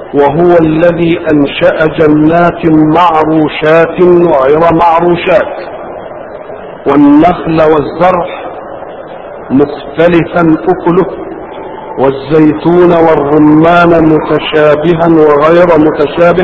وهو الذي أنشأ جنات معروشات وغير معروشات والنخل والزرع مختلفا أكله والزيتون والرمان متشابها وغير متشابه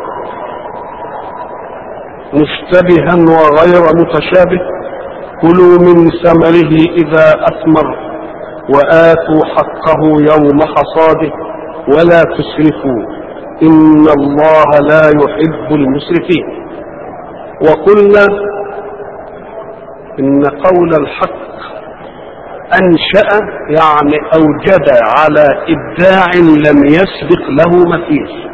مشتبها وغير متشابه كلوا من ثمره إذا أثمر وآتوا حقه يوم حصاده ولا تسرفوا إن الله لا يحب المسرفين. وقلنا إن قول الحق أنشأ يعني أوجد على إبداع لم يسبق له مثيل،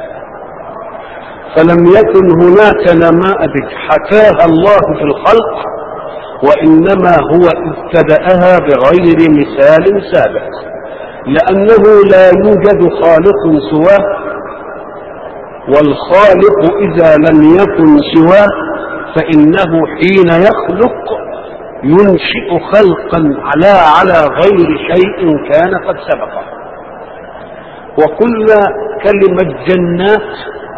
فلم يكن هناك نماذج حكاها الله في الخلق، وإنما هو ابتدأها بغير مثال سابق، لأنه لا يوجد خالق سواه، والخالق إذا لم يكن سواه فإنه حين يخلق ينشئ خلقا على غير شيء كان قد سبقه. وكل كلمة جنات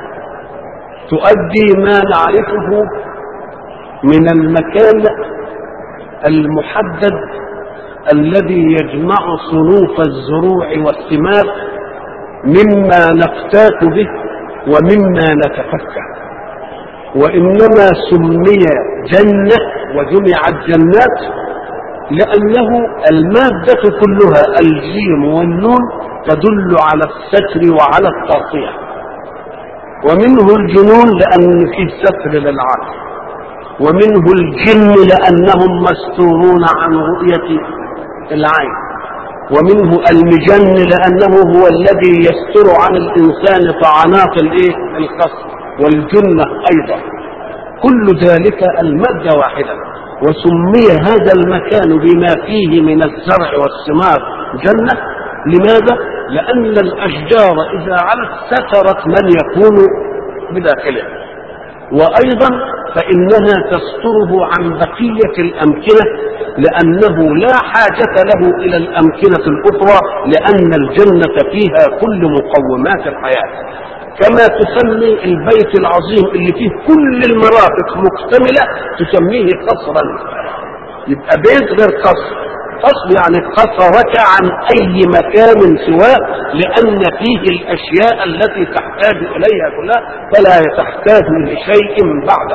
تؤدي ما نعرفه من المكان المحدد الذي يجمع صنوف الزروع والثمار مما نفتات به ومما نتفكه، وإنما سمي جنة وجمعت جنات لأنه المادة كلها الجيم والنون تدل على الستر وعلى التغطية، ومنه الجنون لأن فيه ستر للعقل، ومنه الجن لأنهم مستورون عن رؤية العين، ومنه المجن لأنه هو الذي يستر عن الإنسان طعنات القصر، والجنة أيضا. كل ذلك المادة واحدة، وسمي هذا المكان بما فيه من الزرع والثمار جنة. لماذا؟ لأن الأشجار إذا علت سترت من يكون بداخلها، وأيضا فإنها تستره عن بقية الأمكنة، لأنه لا حاجة له إلى الأمكنة الأخرى، لأن الجنة فيها كل مقومات الحياة. كما تسمي البيت العظيم اللي فيه كل المرافق مكتملة تسميه قصرا، يبقى بيت غير قصر. قصر يعني قصرك عن أي مكان سواه، لأن فيه الأشياء التي تحتاج إليها كلها، فلا تحتاج لشيء بعده.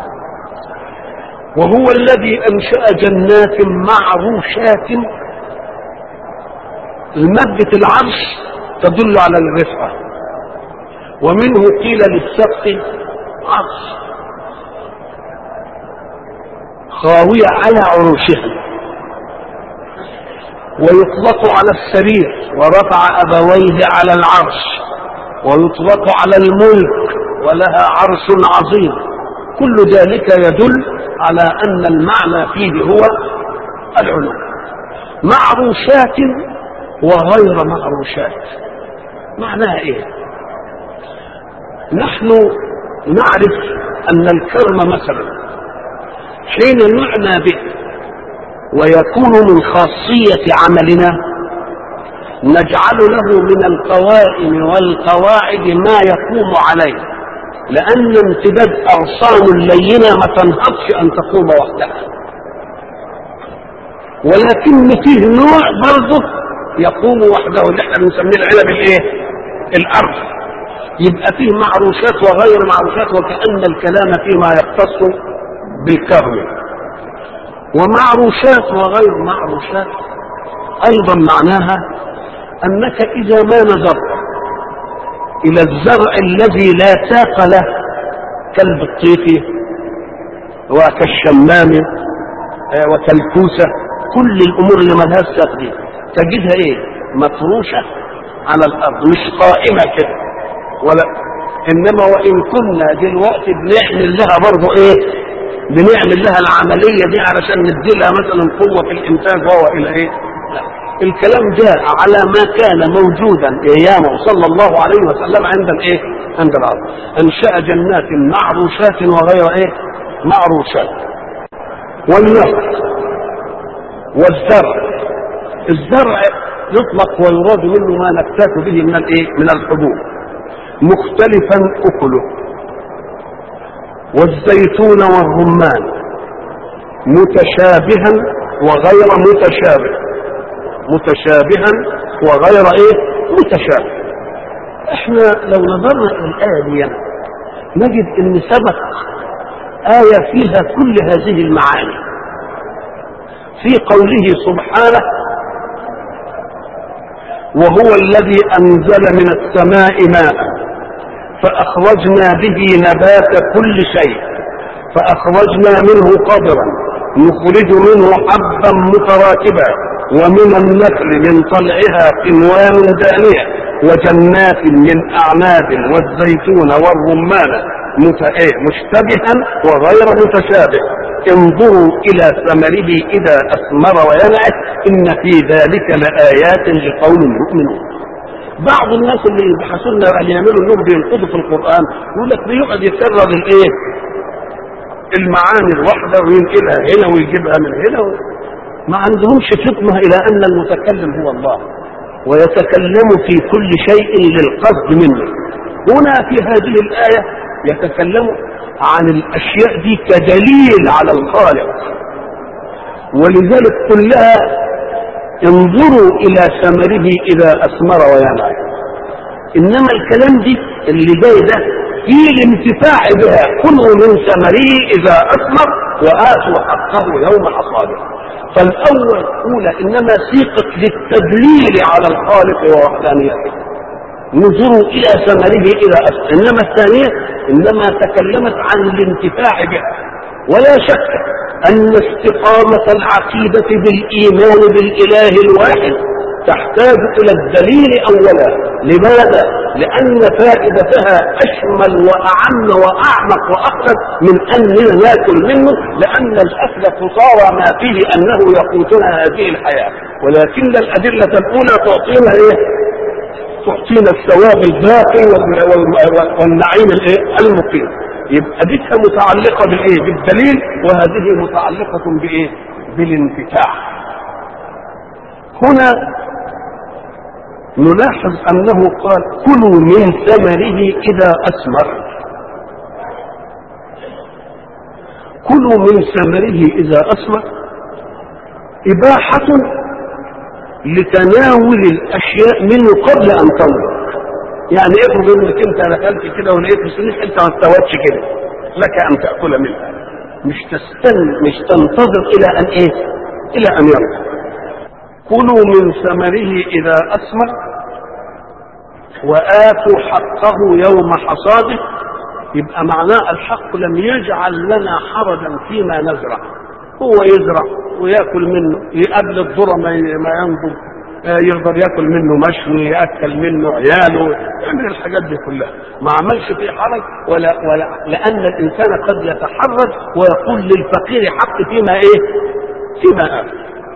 وهو الذي أنشأ جنات معروشات. المادة العرش تدل على الرفعة، ومنه قيل للسقف عرش خاوية على عروشها، ويطلق على السرير ورفع أبويه على العرش، ويطلق على الملك ولها عرش عظيم. كل ذلك يدل على أن المعنى فيه هو العلو. معروشات وغير معروشات معناها إيه؟ نحن نعرف أن الكرم مثلا حين نعنى به ويكون من خاصية عملنا نجعل له من القوائم والقواعد ما يقوم عليه، لأن امتداد أغصان لينة ما تنهضش أن تقوم وحدها، ولكن فيه نوع برضه يقوم وحده اللي احنا بنسميه العنب الأرض. يبقى فيه معروشات وغير معروشات، وكأن الكلام فيما يختص بالكرم. ومعروشات وغير معروشات أيضا معناها أنك إذا ما نظرت إلى الزرع الذي لا ساق له كالبطيخ وكالشمام وكالكوسة، كل الأمور اللي ما لهاش ساق دي تجدها مفروشة على الأرض، مش قائمة كده ولا. إنما وإن كنا دلوقتي بنعمل لها برضو بنعمل لها العملية دي علشان نديلها مثلا قوة في الإنتاج وهو إلى لا. الكلام جاء على ما كان موجودا أيامه صلى الله عليه وسلم عند الأرض. أنشأ جنات معروشات وغير معروشات. والنخل والزرع. الزرع يطلق ويراد منه ما نفتات به من الحبوب، مختلفا أكله، والزيتون والرمان متشابها وغير متشابه، متشابها وغير متشابه. احنا لو نظرنا الى الآية دي نجد ان سبق آية فيها كل هذه المعاني في قوله سبحانه: وهو الذي أنزل من السماء ماء فأخرجنا به نبات كل شيء فأخرجنا منه قدرا نخرج منه حبا متراكبا ومن النخل من طلعها قنوان دانية وجنات من أعناب والزيتون والرمان مشتبها وغير متشابه انظروا إلى ثمره إذا أثمر وينعم إن في ذلك لآيات لقوم يؤمنون. بعض الناس اللي يبحثون أن يعملوا انهم بينقضوا في القرآن يقول لك بيقعد يكرر المعاني الواحدة وينقلها هنا ويجيبها من هنا ما عندهمش فطنة إلى أن المتكلم هو الله ويتكلم في كل شيء للقصد منه. هنا في هذه الآية يتكلم عن الأشياء دي كدليل على الخالق، ولذلك كلها انظروا إلى ثمره إذا أثمر وينعم. إنما الكلام دي اللي جاي ده في الانتفاع بها كلوا من ثمره إذا أثمر وآتوا حقه يوم حصاده. فالأولى إنما سيقت للتدليل على الخالق ووحدانيته، نظروا إلى ثمره إذا أثمر. إنما الثانية إنما تكلمت عن الانتفاع بها. ولا شك أن استقامة العقيدة بالإيمان بالإله الواحد تحتاج إلى الدليل أولا. لماذا؟ لأن فائدتها أشمل وأعم وأعمق وأكثر من أننا ناكل منه، لأن الأكل قصارى ما فيه أنه يقوتنا هذه الحياة، ولكن الأدلة الأولى تعطينا تعطينا الثواب الباقي والنعيم المقيم. يبقى دي متعلقة بالدليل، وهذه متعلقة بالانتفاع. هنا نلاحظ أنه قال كلوا من ثمره إذا أثمر. كلوا من ثمره إذا أثمر إباحة لتناول الأشياء منه قبل أن تنضج. يعني افرض انك انت دخلت كده ولقيت بسنيك انت ما استوتش كده، لك ان تاكل منها، مش تنتظر الى ان الى ان ينضج. كلوا من ثمره اذا اثمر واتوا حقه يوم حصاده. يبقى معناه الحق لم يجعل لنا حرجا فيما نزرع، هو يزرع وياكل منه، قبل الذره ما ينضج يقدر ياكل منه مشوي، ياكل منه عياله، يعمل الحاجات دي كلها، ما عملش فيه حرج ولا لان الانسان قد يتحرج ويقول للفقير حق فيما فيما اكل.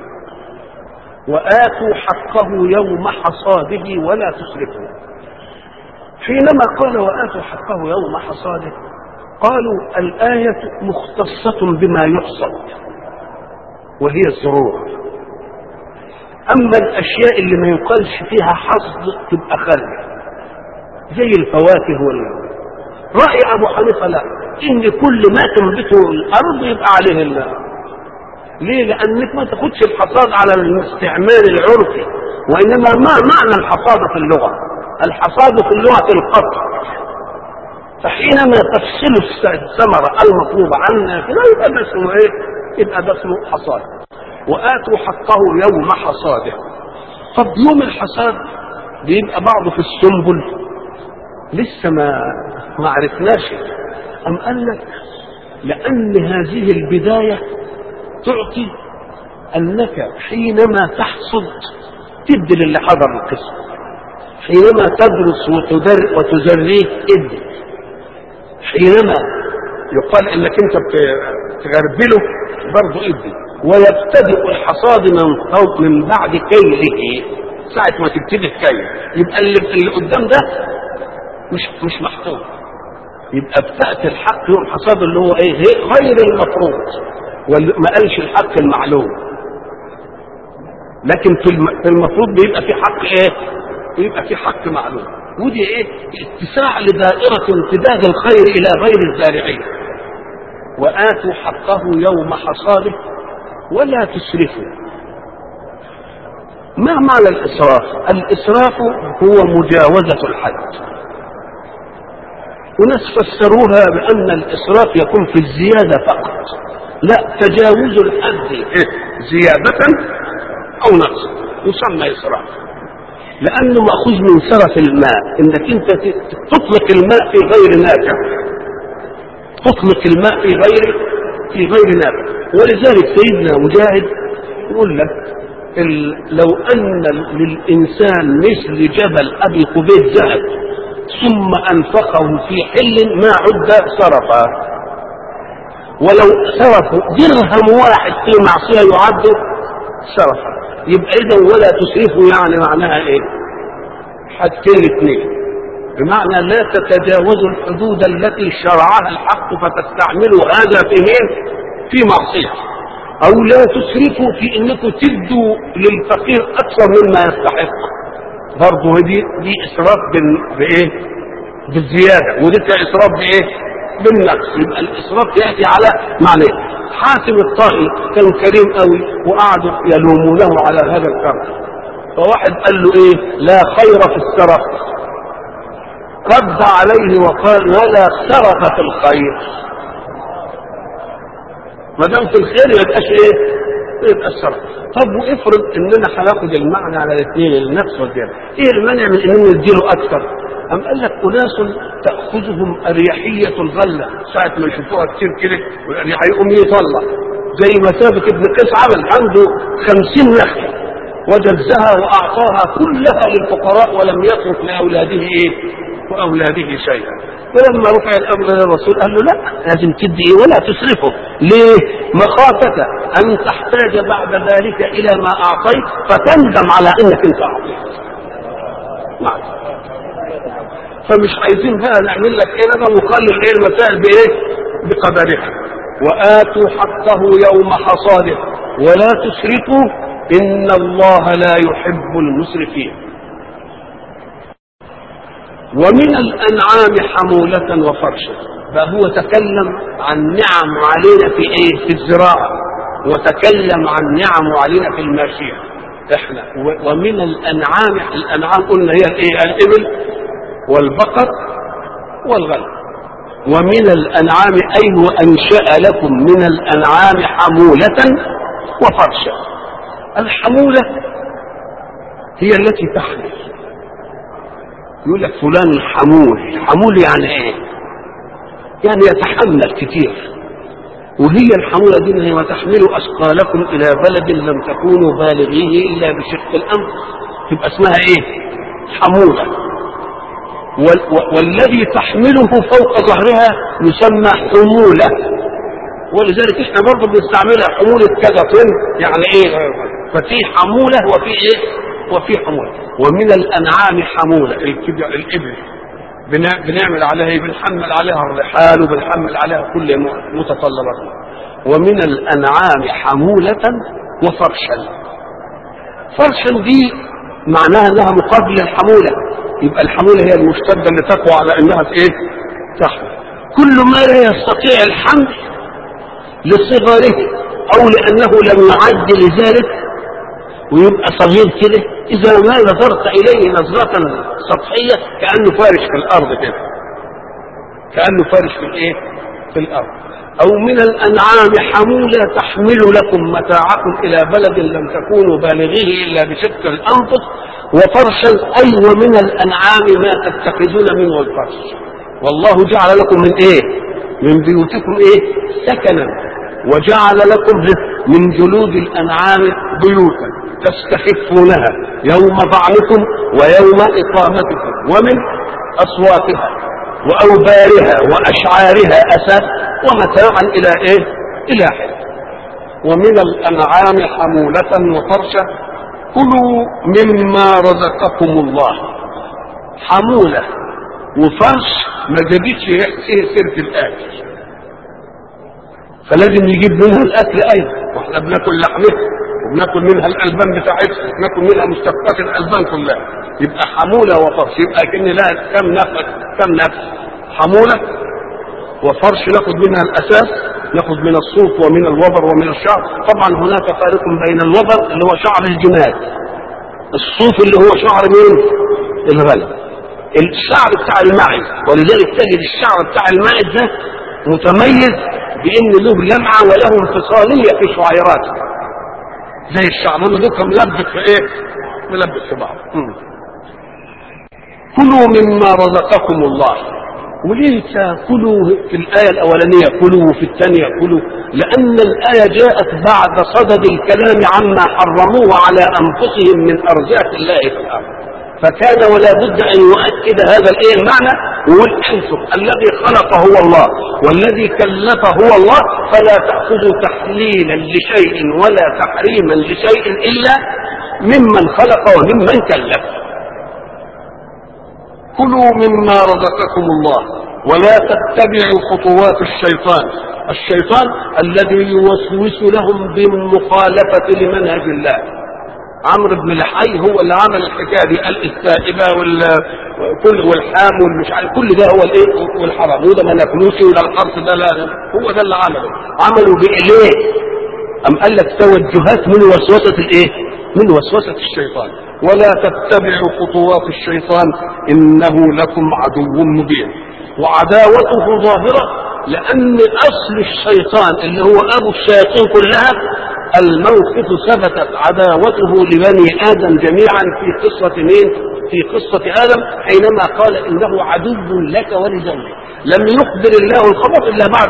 واتوا حقه يوم حصاده ولا تسرفوا. حينما قال واتوا حقه يوم حصاده قالوا الايه مختصه بما يحصد وهي الزروع، اما الاشياء اللي ما يقالش فيها حصد تبقى خارجه زي الفواكه رأي ابو حنيفه لا، ان كل ما تنبته الارض يبقى عليه الله. ليه؟ لانك ما تاخدش الحصاد على الاستعمال العرفي، وانما ما معنى الحصاد في اللغه؟ الحصاد في اللغه القطع، فحينما تفصل الثمره المطلوبه عنها كده يبقى ده اسمه يبقى ده اسمه حصاد. وآتوا حقه يوم حصاده. طب يوم الحصاد بيبقى بعضه في السنبل لسه ما عرفناش. أم قال لك لأن هذه البداية تعطي أنك حينما تحصد تدي للي حضر القسم، حينما تدرس وتزريه ادي، حينما يقال انك انت بتغربله برضه ادي. ويبتدئ الحصاد من بعد كيله، ساعة ما تبتدي الكيل يبقى اللي قدام ده مش محطوط، يبقى بتأتي الحق يوم حصاد اللي هو غير المفروض، وما قالش الحق المعلوم. لكن في المفروض بيبقى في حق بيبقى في حق معلوم. ودي ايه؟ اتساع لدائرة امتداد الخير الى غير الزارعين. وآتوا حقه يوم حصاده ولا تسرفوا. ما معنى الإسراف؟ الإسراف هو مجاوزة الحد، وناس فسروها بأن الإسراف يكون في الزيادة فقط. لا، تجاوز الحد زيادة أو نقص يسمى إسراف، لأنه مأخوذ من سرف الماء، إنك أنت تطلق الماء في غير نافع، تطلق الماء في غير نافع. ولذلك سيدنا مجاهد يقول لك لو أن للإنسان مثل جبل أبي قبيس ذهب ثم أنفقه في حل ما عد سرفا، ولو صرفوا درهم واحد في معصية يعد سرفا. يبقى إذا ولا تسرفوا يعني معناها إيه؟ حاجتين اثنين، بمعنى لا تتجاوزوا الحدود التي شرعها الحق فتستعملوا هذا في مين؟ في معصية. أو لا تسرفوا في إنكم تدوا للفقير أكثر مما يستحق، برضه دي إسراف بإيه؟ بالزيادة، ودي إسراف بإيه؟ بالنقص. يبقى الإسراف يأتي على معنى. حاتم الطائي كان كريم قوي وقعدوا يلومونه على هذا الكرم، فواحد قال له إيه؟ لا خير في السرف. رد عليه وقال ولا سرف في الخير. ما دام في الخير يبقاش ايه؟ يبقى السرف. طب وافرض اننا هناخد المعنى على الاثنين، النفس والجهل، ايه المانع من اننا نديله اكثر؟ ام قال لك اناس تاخذهم اريحيه الغله، ساعه ما يشوفوها كتير كده هيقوم يطلع، زي ما ثابت ابن قيس عمل عنده 50 نخله وجزها واعطاها كلها للفقراء ولم يترك لاولاده ايه؟ واولاده شيئا. فلما رفع الامر للرسول قال له لا، لازم تدي ايه؟ ولا تسرفه. ليه؟ مخافه ان تحتاج بعد ذلك الى ما اعطيت فتندم على انك انت اعطيت. نعم. فمش عايزين بقى نعمل لك ايه؟ لما نقلل ايه المسائل بايه؟ بقدرها. واتوا حقه يوم حصاده ولا تسرفوا ان الله لا يحب المسرفين. ومن الأنعام حمولة وفرشا. فهو تكلم عن نعم علينا في ايه؟ في الزراعة، وتكلم عن نعم علينا في الماشية. احنا ومن الأنعام قلنا هي الايه؟ الإبل والبقر والغنم. ومن الأنعام أي وأنشأ لكم من الأنعام حمولة وفرشا. الحمولة هي التي تحمل. يقول لك فلان حمول. حمول يعني ايه؟ يعني يتحمل كتير. وهي الحمولة دي هي تحمل أثقالكم إلى بلد لم تكونوا بالغيه إلا بشق الأنفس، تبقى اسمها ايه؟ حمولة. والذي تحمله فوق ظهرها يسمى حمولة. ولذلك احنا برضه بنستعملها حمولة كذا طن، يعني ايه؟ ففي حمولة وفي ايه؟ وفي حمولة. ومن الأنعام حمولة، الإبل بنعمل عليها ايه؟ بنحمل عليها الرحال وبنحمل عليها كل متطلباتها. ومن الأنعام حمولة وفرشا. فرشا دي معناها انها مقابل للحمولة، يبقى الحمولة هي المشتدة اللي تقوى على انها ايه؟ تحمل. كل ما لا يستطيع الحمل لصغره او لانه لم يعد لذلك ويبقى صغير كده، اذا ما نظرت اليه نظرة سطحية كأنه فارش في الارض كده، كأنه فارش في الايه؟ في الارض. او من الانعام حمولة تحمل لكم متاعكم الى بلد لم تكونوا بالغيه الا بشق الانفس. وفرشا اي ومن الانعام ما تتخذون منه الفرش. والله جعل لكم من ايه؟ من بيوتكم ايه؟ سكنا. وجعل لكم من جلود الانعام بيوتا تستخفونها يوم ظعنكم ويوم اقامتكم ومن اصواتها واوبارها واشعارها اساس ومتاعا الى ايه؟ الى حين. ومن الانعام حمولة وفرشا كلوا مما رزقكم الله. حمولة وفرش ما جابتش سيرة الاكل، فلازم نجيب منها الاكل ايضا، واحنا بناكل لحمها وبناكل منها الالبان بتاعتها، بناكل منها مشتقات الالبان كلها. يبقى حمولة وفرش، يبقى كأن لها كم نفس حمولة وفرش ناخد منها الأساس، ناخد من الصوف ومن الوبر ومن الشعر. طبعا هناك فارق بين الوبر اللي هو شعر الجمال، الصوف اللي هو شعر مين؟ الغنم، الشعر بتاع الماعز. ولذلك تجد الشعر بتاع الماعز ده متميز بان له لمعه وله انفصاليه في شعيراته زي الشعر، لانه ده ملبس في ايه؟ ملبس في بعض. كلوا مما رزقكم الله. وليه تاكلوا في الايه الاولانيه كلوا وفي الثانيه كلوا؟ لان الايه جاءت بعد صدد الكلام عما حرموه على انفسهم من ارزاق الله تعالى، فكان ولا بد ان يؤكد هذا الايه المعنى، ويقول انتم الذي خلق هو الله والذي كلف هو الله، فلا تاخذوا تحليلا لشيء ولا تحريما لشيء الا ممن خلق وممن كلف. كلوا مما رزقكم الله ولا تتبعوا خطوات الشيطان، الشيطان الذي يوسوس لهم بالمخالفه لمنهج الله. عمرو بن لحي هو اللي عمل الحكايه دي، قال السائبه والحام والمش عارف كل ده هو الايه والحرام، وده ما ناكلوش ولا الحرف ده، لا هو ده اللي عملوا بايه؟ ام قال لك توجهات من وسوسه الايه؟ من وسوسه الشيطان. ولا تتبعوا خطوات الشيطان انه لكم عدو مبين. وعداوته ظاهره لان اصل الشيطان اللي هو ابو الشياطين كلها، الموقف ثبتت عداوته لبني ادم جميعا في قصه مين؟ في قصه ادم، حينما قال انه عدو لك ولزوجك. لم يخبر الله الخبر الا بعد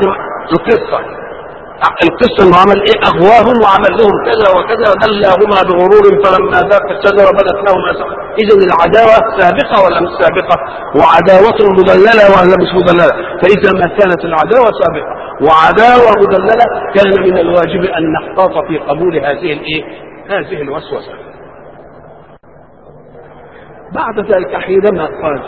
القصه انه عمل ايه؟ اغواهم وعمل لهم كذا وكذا ودلاهما بغرور فلما ذاق الشجره بدت لهما سوء. اذا العداوه سابقه ولا مش سابقه؟ وعداوه مدلله ولا مش مدلله؟ فاذا ما كانت العداوه سابقه وعداوه مدلله كان من الواجب ان نحتاط في قبول هذه الايه؟ هذه الوسوسه. بعد ذلك حينما قال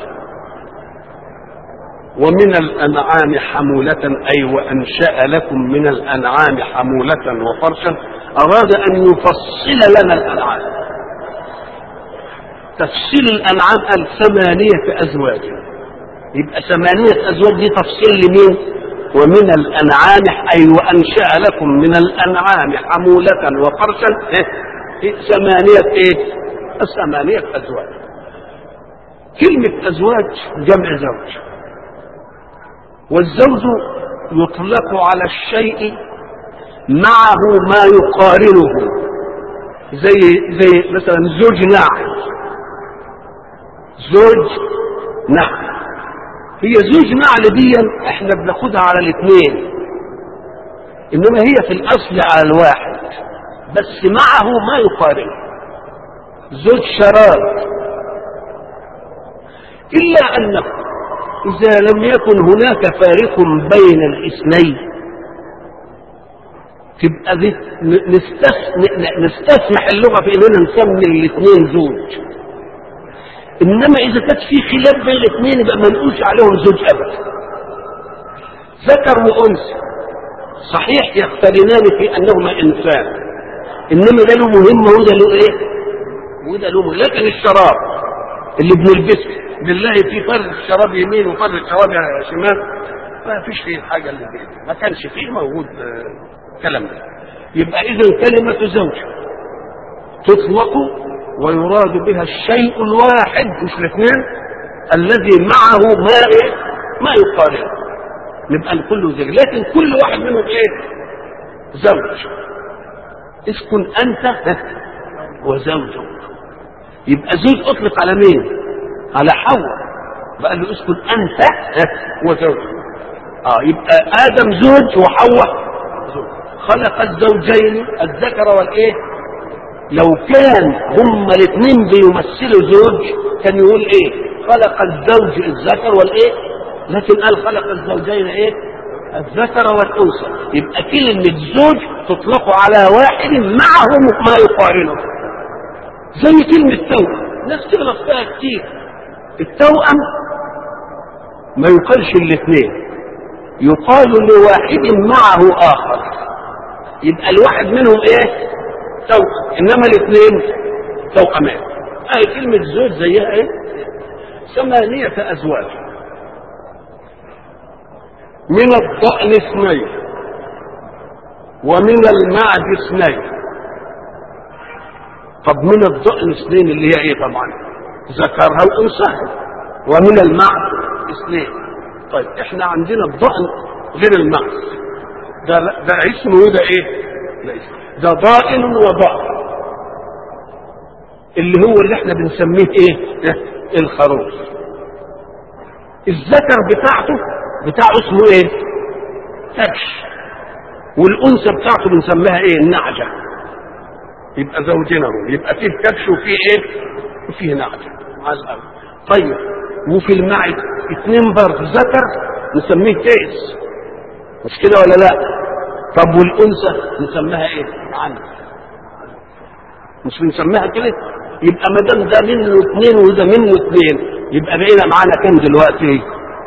ومن الأنعام حمولة، أي وأنشأ لكم من الأنعام حمولة وفرشا، أراد أن يفصل لنا الأنعام. تفصيل الأنعام قال 8 أزواج، يبقى 8 أزواج دي تفصيل لمين؟ ومن الأنعام، أي وأنشأ لكم من الأنعام حمولة وفرشا 8 أزواج. كلمة أزواج جمع زوج، والزوج يطلق على الشيء معه ما يقارنه، زي مثلا زوج نعل، زوج نعل. هي زوج نعل دي احنا بناخدها على الاثنين، انما هي في الاصل على الواحد بس معه ما يقارنه. زوج شراب، الا انه إذا لم يكن هناك فارق بين الاثنين تبقى نستسمح اللغة في إننا نسمي الاثنين زوج، إنما إذا كانت في خلاف بين الاثنين يبقى ما نقولش عليهم زوج أبدا. ذكر وأنثى صحيح يقترنان في أنهما إنسان، إنما ده له مهمة وده له إيه؟ وده له مهمة. لكن الشراب اللي بنلبسه بالله في فرق شراب يمين وفرق شراب شمال، ما فيش فيه الحاجه اللي دي، ما كانش فيه موجود كلام ده. يبقى اذا كلمه زوج تطلق ويراد بها الشيء الواحد مش الاثنين الذي معه ما يقارن، نبقى كله زوج، لكن كل واحد منهم ايه؟ زوج. اسكن انت وزوجك، يبقى زوج اطلق على مين؟ على حواء، بقى له اسكن انت وزوجك. يبقى ادم زوج وحواء زوج. خلق الزوجين الذكر والايه؟ لو كان هما الاثنين بيمثلوا زوج كان يقول ايه؟ خلق الزوج الذكر والايه؟ لكن قال خلق الزوجين ايه؟ الذكر والانثى. يبقى كلمه زوج تطلق على واحد معه ما يقارنه، زي كلمه توأم، ناس تغلط فيها كتير. التوأم ما يقالش الاثنين، يقال لواحد معه اخر، يبقى الواحد منهم ايه؟ توأم، انما الاثنين توأمان. اهي كلمة زوج زيها ايه؟ 8 ازواج. من الضأن 2 ومن المعد 2. طب من الضأن 2 اللي هي ايه؟ طبعا ذكرها وانثاها. ومن المعد 2. طيب احنا عندنا الضأن غير المعد، ده اسمه وده ايه؟ ده ضائن وضأن، اللي هو اللي احنا بنسميه ايه؟ الخروف. الذكر بتاعه اسمه ايه؟ كبش. والانثى بتاعته بنسميها ايه؟ النعجه. يبقى زوجينهم، يبقى فيه كبش وفيه ايه؟ وفيه نعجه على الارض. طيب وفي المعد 2 برضه ذكر نسميه كيس، مش كده ولا لا؟ طب والانثى نسميها ايه؟ عنز. مش بنسميها كده؟ يبقى ما دام ده منه 2 وده منه 2 يبقى بقينا معانا كام دلوقتي؟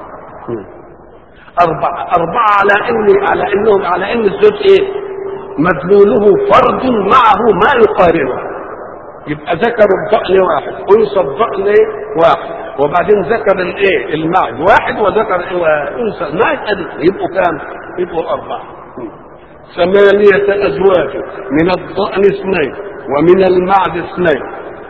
4 على ان الزوج ايه؟ مدلوله فرد معه ما يقارنه. يبقى ذكر الضأن 1، انثى الضأن 1، وبعدين ذكر الايه؟ المعد 1، وذكر انثى المعد يبقوا كام؟ يبقوا 4. 8 ازواج من الضأن 2 ومن المعد 2.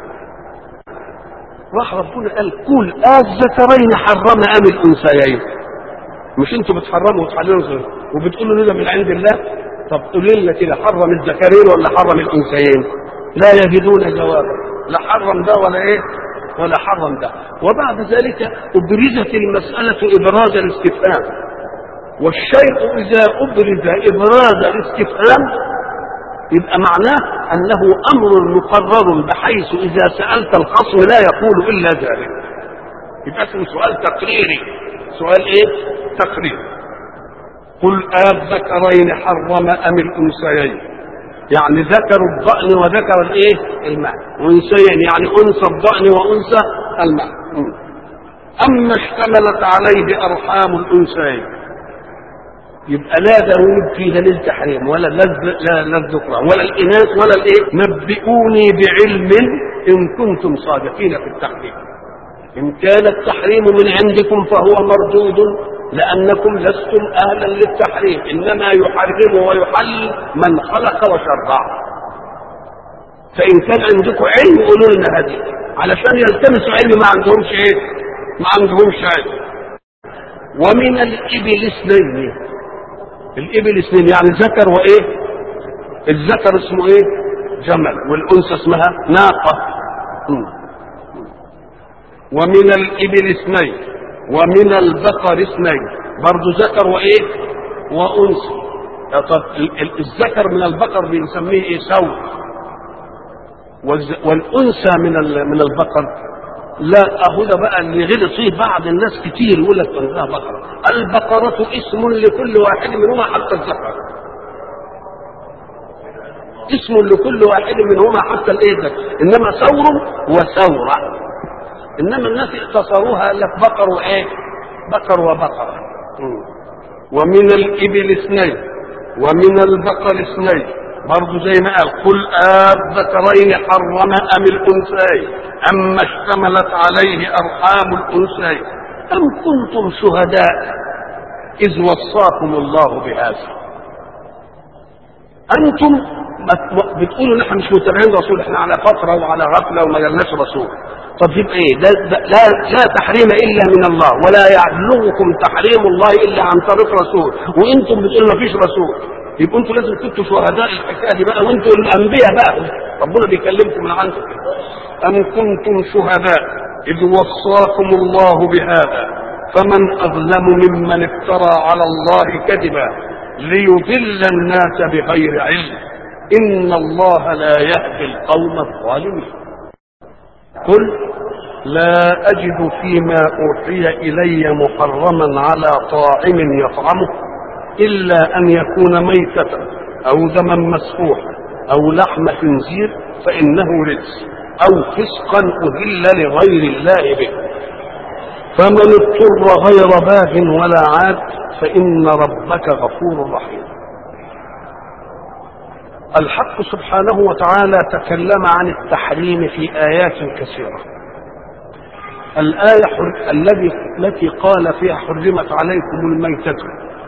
راح ربنا قال كل الذكرين حرم ام الانثيين؟ مش انتوا بتحرموا وتحللوا وبتقولوا لنا من عند الله؟ طب قولوا لنا كده، حرم الذكرين ولا حرم الانثيين؟ لا يجدون جوابا، لا حرم ده ولا ايه ولا حرم ده. وبعد ذلك ابرزت المسألة ابراز الاستفهام، والشيء اذا ابرز ابراز الاستفهام يبقى معناه انه امر مقرر، بحيث اذا سألت الخصم لا يقول الا ذلك. يبقى اسمه سؤال تقريري. سؤال ايه؟ تقريري. قل الذكرين حرم ام الانثيين؟ يعني ذكر الضأن وذكر الايه؟ المعد. وانثيين يعني انثى الضأن وانثى المعد. اما اشتملت عليه ارحام الانثيين يبقى لا داود في دليل تحريم ولا الذكرى ولا الاناث ولا الايه. نبئوني بعلم ان كنتم صادقين في التحريم. ان كان التحريم من عندكم فهو مردود لانكم لستم اهلا للتحريم، انما يحرم ويحل من خلق وشرع. فان كان عندكم علم قولوا لنا هذه، علشان يلتمسوا علم ما عندهمش ايه؟ ما عندهمش علم. ومن الابل 2. الابل 2 يعني ذكر وايه؟ الذكر اسمه ايه؟ جمل، والانثى اسمها ناقه. ومن الابل 2 ومن البقر 2 برضه ذكر وايه؟ وانثى. طب الذكر من البقر بنسميه ايه؟ سوء. والانثى من البقر لا. اهو ده بقى اللي غلط فيه بعض الناس كتير، يقول لك انها بقره. البقره اسم لكل واحد منهما حتى الذكر، اسم لكل واحد منهما حتى الايه ده. انما ثور وثوره، انما الناس اختصروها قال لك بقر وايه؟ بقر وبقره. ومن الابل 2 ومن البقر 2 برضه زي ما قال قل الذكرين حرم ام الانثيين اما اشتملت عليه ارحام الانثيين ام كنتم شهداء اذ وصاكم الله بهذا. انتم بتقولوا نحن مش متابعين رسول، احنا على فتره وعلى غفله وما جالناش رسول. طب يبقى ايه؟ لا تحريم الا من الله، ولا يبلغكم تحريم الله الا عن طريق رسول، وانتم بتقولوا ما فيش رسول. يبقى انتوا لازم كنتوا شهداء الحكايه دي بقى، وانتوا الانبياء بقى، ربنا بيكلمكم من عنده. ام كنتم شهداء اذ وصاكم الله بهذا فمن اظلم ممن افترى على الله كذبا ليضل الناس بغير علم ان الله لا يهدي القوم الظالمين. قل لا اجد فيما اوحي الي محرما على طاعم يطعمه إلا أن يكون ميتة أو دما مسفوحا أو لحم خنزير فإنه رجس أو فسقا أهل لغير الله به، فمن اضطر غير باغ ولا عاد فإن ربك غفور رحيم. الحق سبحانه وتعالى تكلم عن التحريم في آيات كثيرة. الآية التي قال فيها حرمت عليكم الميتة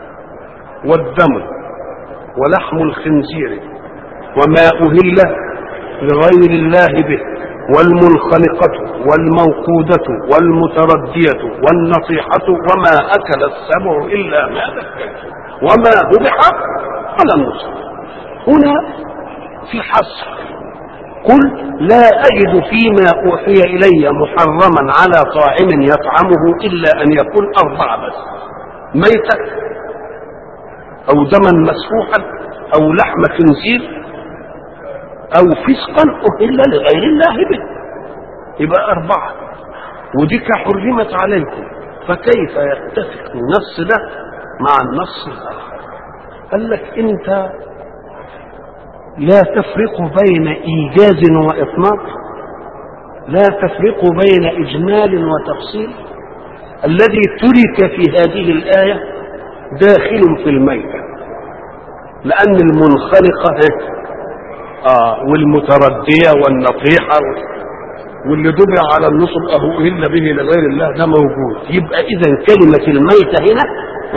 والدم ولحم الخنزير وما أهل لغير الله به والمنخنقة والموقودة والمتردية والنصيحة وما أكل السبع إلا ما ذكيتم وما ذبح على النصب. هنا في حصر: قل لا أجد فيما أوحي إلي محرما على طاعم يطعمه إلا أن يكون 4 بس: ميتة أو دما مسفوحا أو لحم خنزير أو فسقا أهل لغير الله به. يبقى 4، وديك حرمت عليكم. فكيف يتفق النص ده مع النص الآخر؟ قال لك أنت لا تفرق بين إيجاز وإطلاق، لا تفرق بين إجمال وتفصيل. الذي ترك في هذه الآية داخل في الميتة، لأن المنخلقة والمتردية والنطيحة واللي دبع على النصب أهو إلا به لغير الله ده موجود. يبقى إذن كلمة الميتة هنا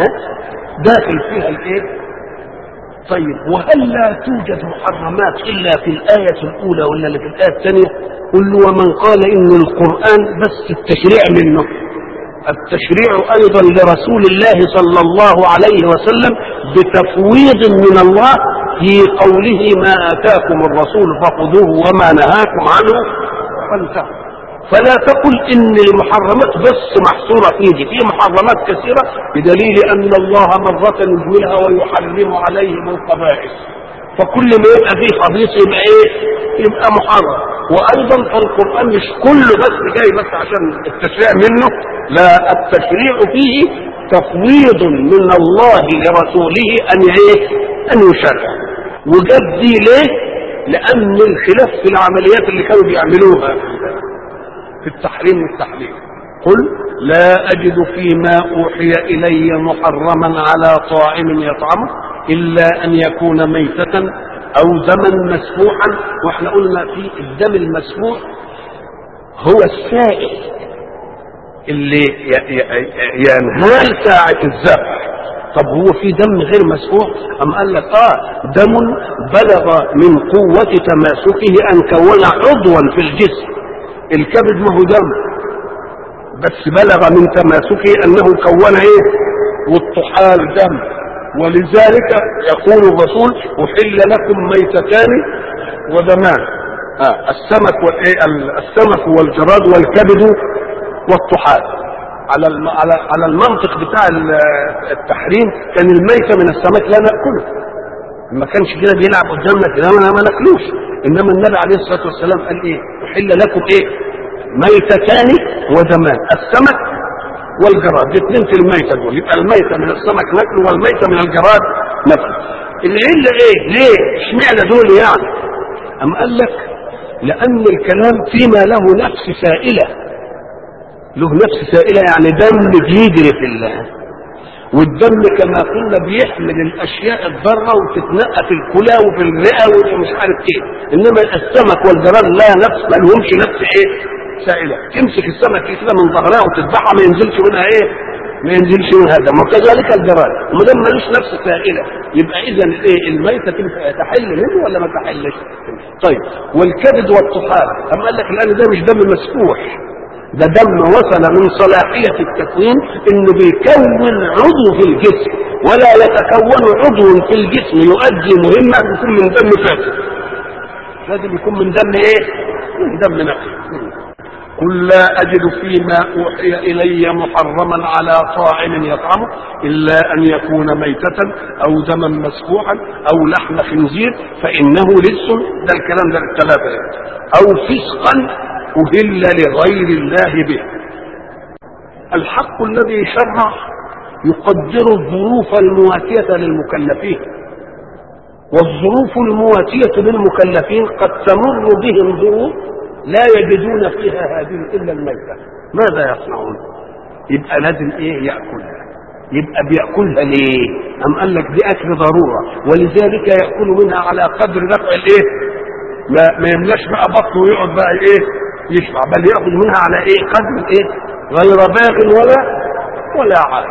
داخل فيها الإيه؟ طيب، وهل لا توجد محرمات إلا في الآية الأولى ولا في الآية الثانية؟ قل له: ومن قال إن القرآن بس التشريع منه، التشريع أيضا لرسول الله صلى الله عليه وسلم بتفويض من الله في قوله: ما آتاكم الرسول فخذوه وما نهاكم عنه فانتهوا. فلا تقل إن المحرمات بس محصورة فيه، في محرمات كثيرة، بدليل أن الله مرة يجملها ويحرم عليهم الخبائث. فكل ما يبقى فيه خبيث يبقى إيه؟ يبقى محرم. وأيضا القرآن مش كله بس جاي بس عشان التشريع منه، لا، التشريع فيه تفويض من الله لرسوله أن يشرع. وجاب دي ليه؟ لأن الخلاف في العمليات اللي كانوا بيعملوها في التحريم والتحليل. قل لا أجد فيما أوحي إلي محرما على طاعم يطعمه إلا أن يكون ميتة أو دما مسفوحا. واحنا قلنا في الدم المسفوح هو السائل اللي ينهال ساعة الذبح. طب هو في دم غير مسفوح؟ أم قال لك دم بلغ من قوة تماسكه أن كون عضوا في الجسم. الكبد ما هو دم، بس بلغ من تماسكه أنه كون إيه؟ والطحال دم. ولذلك يقول الرسول: أحل لكم ميتتان ودمان، السمك والجراد والكبد والطحال. على المنطق بتاع التحريم كان الميتة من السمك لا نأكله، ما كانش كده بيلعب قدامنا كده ما ناكلوش. انما النبي عليه الصلاه والسلام قال ايه؟ احل لكم ايه؟ ميتتان ودمان، السمك والجراد. الاثنين في الميته دول، يبقى الميته من السمك ناكله والميته من الجراد ناكله. العله ايه؟ ليه؟ اشمعنى دول يعني؟ ام قال لك لان الكلام فيما له نفس سائله، له نفس سائله يعني دم بيجري في الله. والدم كما قلنا بيحمل الاشياء الضاره وتتنقى في الكلى وفي الرئه ومش عارف ايه. انما السمك والجراد لا نفس، ما لهمش نفس ايه؟ سائله. تمسك السمك كده من ظهرها وتذبحها ما ينزلش منها ايه؟ ما ينزلش منها دم. وكذلك الجراد ما دام ملوش نفس سائله، يبقى اذا ايه؟ الميته تحل منه ولا ما تحلش؟ طيب، والكبد والطحال اما قال لك الان ده مش دم مسفوح، ده دم وصل من صلاحية التكوين انه بيكون عضو في الجسم، ولا يتكون عضو في الجسم يؤدي مهمة يكون من دم فاسد، لازم يكون من دم ايه؟ من دم نقي. قل لا أجد فيما أوحي إلي محرما على طاعم يطعمه إلا أن يكون ميتة أو دما مسفوحا أو لحم خنزير فإنه رجس. ده الكلام ده الثلاثة. أو فسقا أهل لغير الله به. الحق الذي شرع يقدر الظروف المواتية للمكلفين، والظروف المواتية للمكلفين قد تمر بهم ظروف لا يجدون فيها هذه إلا الميتة. ماذا يصنعون؟ يبقى لازم إيه؟ يأكلها. يبقى بيأكلها ليه؟ أم قال لك دي أكل ضرورة، ولذلك يأكل منها على قدر دفع الإيه؟ ما يملاش بقى بطنه ويقعد بقى إيه؟ يشبع، بل يأخذ منها على إيه؟ قدر الإيه؟ غير باغ ولا عاد.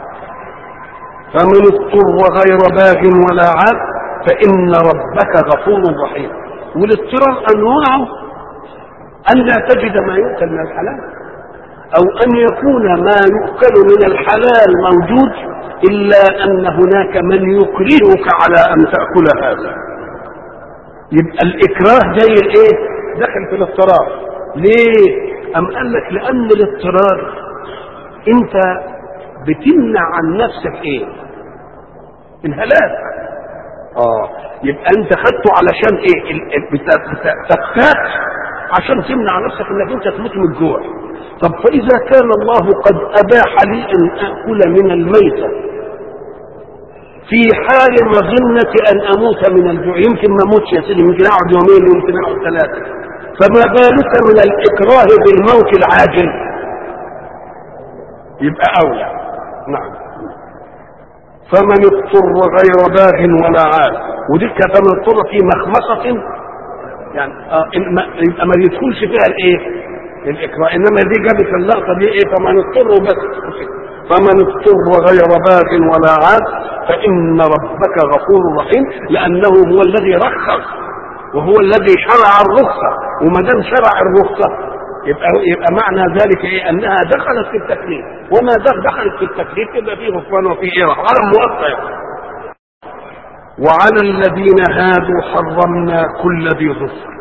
فمن اضطر غير باغ ولا عاد فإن ربك غفور رحيم. والاضطرار أنواعه أن لا تجد ما يؤكل من الحلال، أو أن يكون ما يؤكل من الحلال موجود إلا أن هناك من يكرهك على أن تأكل هذا. يبقى الإكراه زي الإيه؟ دخل في الاضطرار. ليه؟ أم قال لك لأن الاضطرار أنت بتمنع عن نفسك إيه؟ الهلاك. يبقى أنت خدته علشان إيه؟ تفتات عشان تمنع نفسك إنك أنت تموت من الجوع. طب فإذا كان الله قد أباح لي أن أكل من الميتة في حال مظنة أن أموت من الجوع، يمكن ما أموتش يا سيدي، يمكن أقعد يومين، يمكن أقعد 3، فما بالك من الإكراه بالموت العاجل؟ يبقى أولى. نعم. فمن اضطر غير باغ ولا عاد، ودي فمن اضطر في مخمصة يعني يبقى ما يدخلش فيها الايه؟ الاكراه. انما دي جابت اللقطه دي ايه؟ فمن اضطر بس. فمن اضطر غير باغ ولا عاد فان ربك غفور رحيم، لانه هو الذي رخص وهو الذي شرع الرخصه، وما دام شرع الرخصه يبقى معنى ذلك ايه؟ انها دخلت في التكليف، وما دخلت في التكليف يبقى فيه غفران وفيه ايه؟ على موقع. وعلى الذين هادوا حرمنا كل ذي ظفر.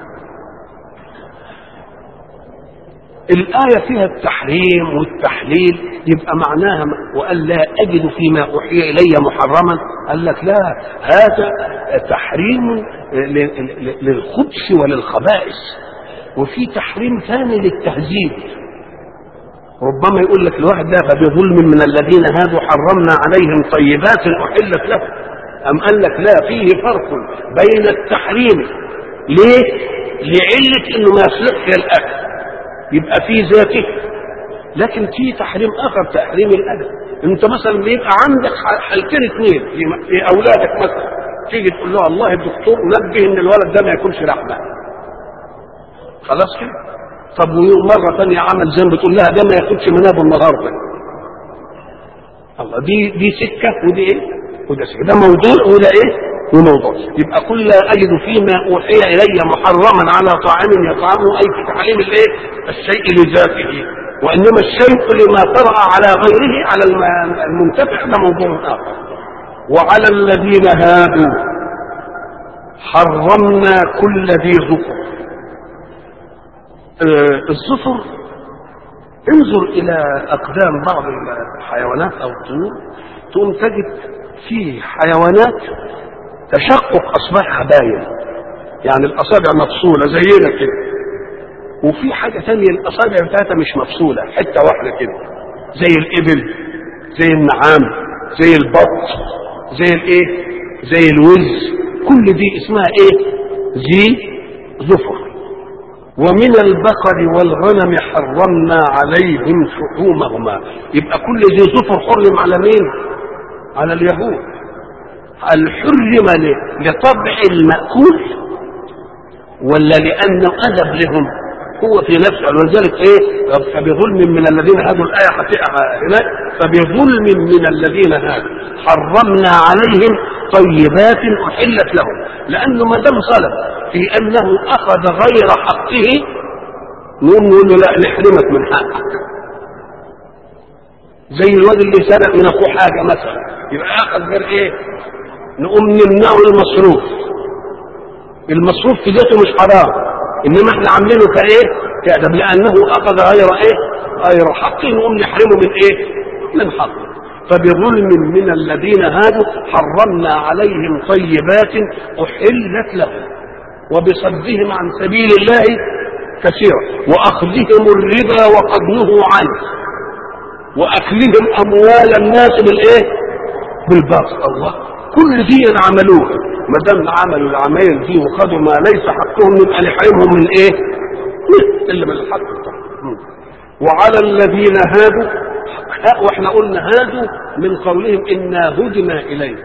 الآية فيها التحريم والتحليل، يبقى معناها وقال لا أجد فيما أوحي إلي محرما، قال لك لا، هذا تحريم للخبث وللخبائث، وفي تحريم ثاني للتهذيب. ربما يقول لك الواحد ده فبظلم من الذين هادوا حرمنا عليهم طيبات أحلت لهم، أم قال لك لا، فيه فرق بين التحريم ليه؟ لعلة إنه ما يصلحش الأكل يبقى في ذاته، لكن في تحريم آخر تحريم الأدب. أنت مثلا بيبقى عندك حالتين اثنين في أولادك، مثلا تيجي تقول له الله الدكتور نبه إن الولد ده ما ياكلش لحمة، خلاص كده. طب ومرة ثانية عمل ذنب تقول لها ده ما ياكلش منابه النهارده، الله دي سكة ودي إيه؟ وده سكة، ده موضوع وده إيه؟ وموضوع. يبقى كل لا أجد فيما أوحي إلي محرما على طاعم يطعمه، أي في تعليم الإيه؟ الشيء لذاته، وإنما الشيء لما طرأ على غيره على المنتفع ده موضوع آخر. وعلى الذين هادوا حرمنا كل ذي ظفر. الظفر انظر إلى أقدام بعض الحيوانات أو الطيور، تقوم تجد فيه حيوانات تشقق أصباح خبايا، يعني الأصابع مفصولة زينا كده، وفي حاجة ثانية الأصابع بتاعتها مش مفصولة، حتة واحدة كده، زي الإبل، زي النعام، زي البط، زي الإيه؟ زي الوز. كل دي اسمها إيه؟ ذي ظفر. ومن البقر والغنم حرمنا عليهم شحومهما. يبقى كل ذي ظفر حرم على مين؟ على اليهود. الحرم لطبع المأكول ولا لأنه أدب لهم؟ هو في نفسه. ولذلك ايه؟ فبظلم من الذين هادوا، الآية هناك فبظلم من الذين هادوا حرمنا عليهم طيبات أحلت لهم، لأنه ما دام ظلم في أنه أخذ غير حقه نقول له لا، نحرمك من حقك. زي الواد اللي سرق من أخوه حاجة مثلا، يبقى أخذ غير ايه؟ نقوم نمنعه المصروف في ذاته مش حرام، انما احنا عاملينه كايه؟ كأدب، لانه اخذ غير ايه؟ غير حقه، نقوم نحرمه من ايه؟ من حقه. فبظلم من الذين هادوا حرمنا عليهم طيبات احلت لهم، وبصدهم عن سبيل الله كثيرا، واخذهم الربا وقد نهوا عنه، واكلهم اموال الناس بالايه؟ بالباطل. الله، كل دي عملوها، ما دام عملوا العمايل دي وخدوا ما ليس حقهم يبقى نحرمهم من ايه؟ الا من الحق. وعلى الذين هادوا واحنا قلنا هادوا من قولهم إنا هدنا إليك.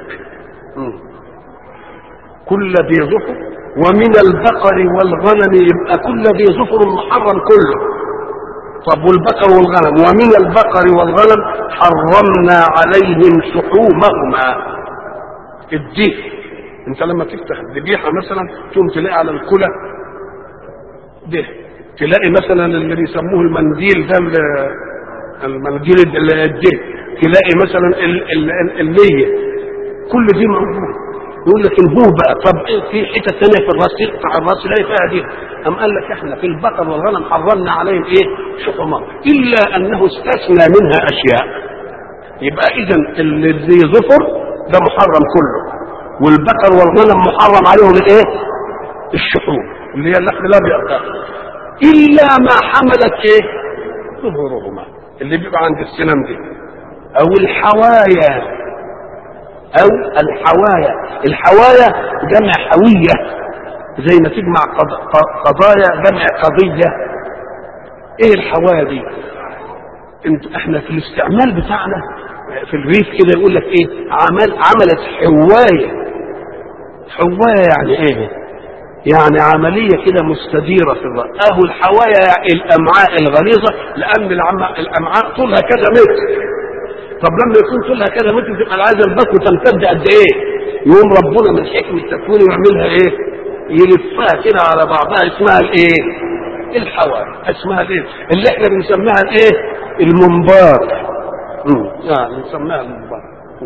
كل ذي ظفر، ومن البقر والغنم يبقى كل ذي ظفر محرم كله. طب والبقر والغنم، ومن البقر والغنم حرمنا عليهم شحومهما. الديك، انت لما تفتح الذبيحه مثلا تقوم تلاقي على الكلى ده، تلاقي مثلا اللي بيسموه المنديل ده، المنديل الديك، تلاقي مثلا الليه، كل دي موجود. يقول لك الهو بقى، طب في حته ثانيه في الراس تقطع الراس تلاقي فيها دي. قام قال لك احنا في البقر والغنم حرمنا عليهم ايه؟ شحومهم، الا انه استثنى منها اشياء. يبقى اذا اللي ذي ظفر ده محرم كله، والبقر والغنم محرم عليهم الايه؟ الشحوم اللي هي اللحم الابيض ده، الا ما حملت ايه؟ ظهورهما، اللي بيبقى عند السنام دي، او الحوايا، او الحوايا جمع حوية، زي ما تجمع قضايا جمع قضية. ايه الحوايا دي؟ احنا في الاستعمال بتاعنا في الريف كده يقول لك ايه؟ عملت حواية يعني ايه؟ يعني عملية كده مستديرة في الرأس. اهو الحوايا الامعاء الغليظة، لان الامعاء طولها كذا متر. طب لما يكون طولها كذا متر تبقى عايزه البطن تمتد قد ايه؟ يقوم ربنا من حكمه تكوينه يعملها ايه؟ يلفها كده على بعضها، اسمها الايه؟ الحوايا. اسمها الايه؟ اللي احنا بنسميها الايه؟ المنبار. بنسميها المنبار.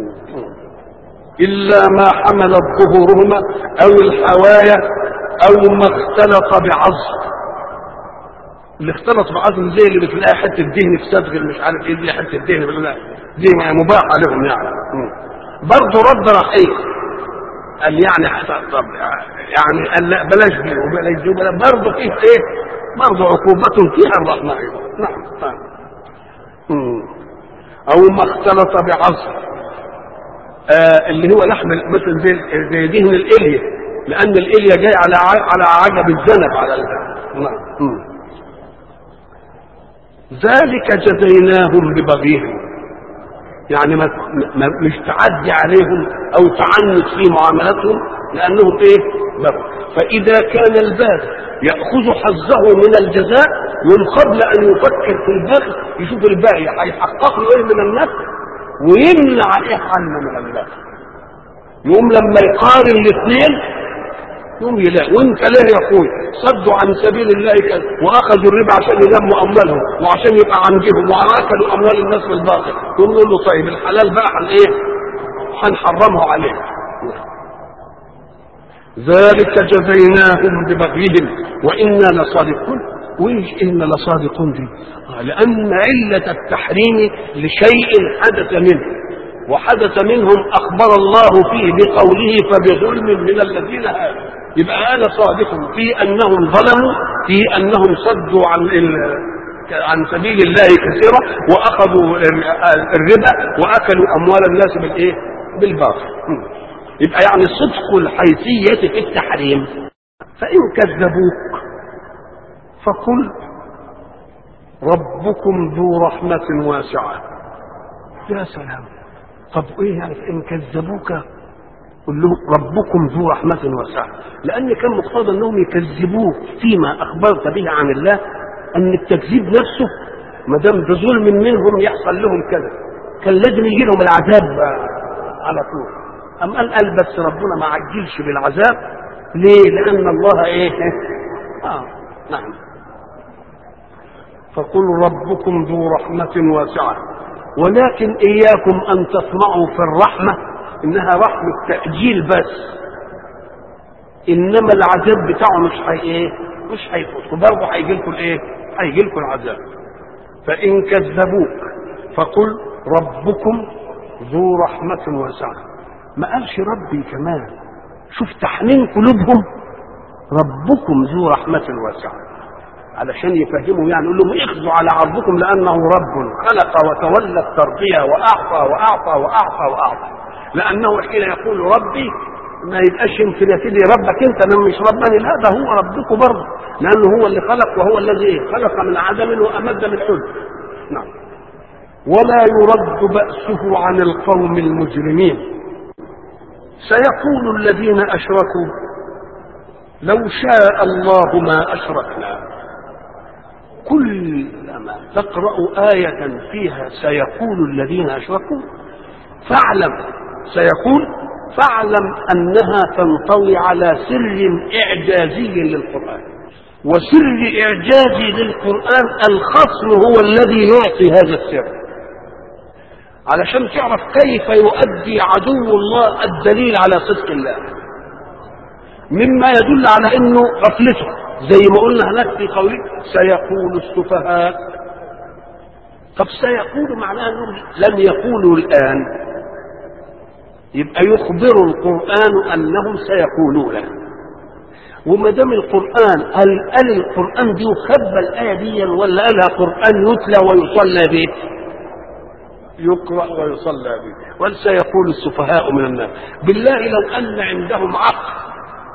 الا ما حملت ظهورهما او الحوايا او ما اختلط بعظم. اللي اختلط بعظم زي اللي بتلاقي حته دهن في صدغ مش عارف ايه، دي حته دهن دي مباح عليهم يعني. برضه رد رحيل قال يعني طب يعني قال لا بلاش دي وبلاش دي، برضه فيه ايه؟ برضه عقوبة فيها الرحمة. نعم. او ما اختلط بعظم، اللي هو لحم مثل زي دهن الاليه، لان الاليه جاي على عجب الذنب على نعم. ذلك جزيناهم ببغيهم، يعني مش تعدي عليهم او تعنت في معاملتهم، لانهم ايه؟ بغي. فاذا كان الباغي ياخذ حظه من الجزاء، من قبل ان يفكر في البغي يشوف الباغي هيحقق له ايه من النفس ويمنع ايه عنه من النفس. يقوم لما يقارن الاثنين يوم يلاقي. وانت ليه يا اخوي صدوا عن سبيل الله واخذوا الربا عشان يلموا اموالهم وعشان يبقى عندهم واكلوا اموال الناس بالباطل، يقول له طيب الحلال بقى ايه؟ هنحرمه عليك. ذلك جزيناهم ببغيهم وانا لصادقون. وايش ان لصادقون دي؟ لان علة التحريم لشيء حدث منه، وحدث منهم اخبر الله فيه بقوله فبظلم من الذين هادوا. يبقى انا صادق في انهم ظلموا، في انهم صدوا عن سبيل الله كثيرا واخذوا الربا واكلوا اموال الناس بالايه؟ بالباطل. يبقى يعني صدق الحيثيه في التحريم. فان كذبوك فقل ربكم ذو رحمه واسعه. يا سلام. طب ايه يعني ان كذبوك قل له ربكم ذو رحمه واسعه، لان كان مقتضى انهم يكذبوك فيما اخبرت به عن الله، ان التكذيب نفسه ما دام بظلم منهم يحصل لهم كذا كان لازم يجي لهم العذاب على طول. ام قال بس ربنا ما عجلش بالعذاب. ليه؟ لان الله ايه؟ نعم. فقل ربكم ذو رحمه واسعه ولكن اياكم ان تطمعوا في الرحمه انها رحمه تاجيل بس، انما العذاب بتاعه مش هيفوتكم، برضه هيجي لكم الايه؟ هيجي لكم العذاب. فان كذبوك فقل ربكم ذو رحمه واسعه. ما قالش ربي كمان، شوف تحنين قلوبهم، ربكم ذو رحمه واسعه، علشان يفهموا يعني، يقول لهم اخذوا على عرضكم لانه رب خلق وتولى التربيه واعطى. لانه حين يقول ربي ما يبقاش يمكن يا سيدي ربك انت، انا مش رباني، لا ده هو ربكم برضه، لانه هو اللي خلق وهو الذي خلق من عدم وامد من حلم. نعم. ولا يرد بأسه عن القوم المجرمين. سيقول الذين أشركوا لو شاء الله ما أشركنا. كلما تقرأ آية فيها سيقول الذين أشركوا فاعلم أنها تنطوي على سر إعجازي للقرآن، وسر إعجازي للقرآن الخصم هو الذي يعطي هذا السر، علشان تعرف كيف يؤدي عدو الله الدليل على صدق الله، مما يدل على انه غفلته، زي ما قلنا هناك في قوله سيقول السفهاء. طب سيقول معناه انهم لم يقولوا الان، يبقى يخبر القرآن انهم سيقولون. وما دام القرآن قال القرآن دي وخبى الآية دي ولا قالها قرآن يتلى ويصلى به؟ يقرأ ويصلى به. وسيقول السفهاء من الناس. بالله لو أن عندهم عقل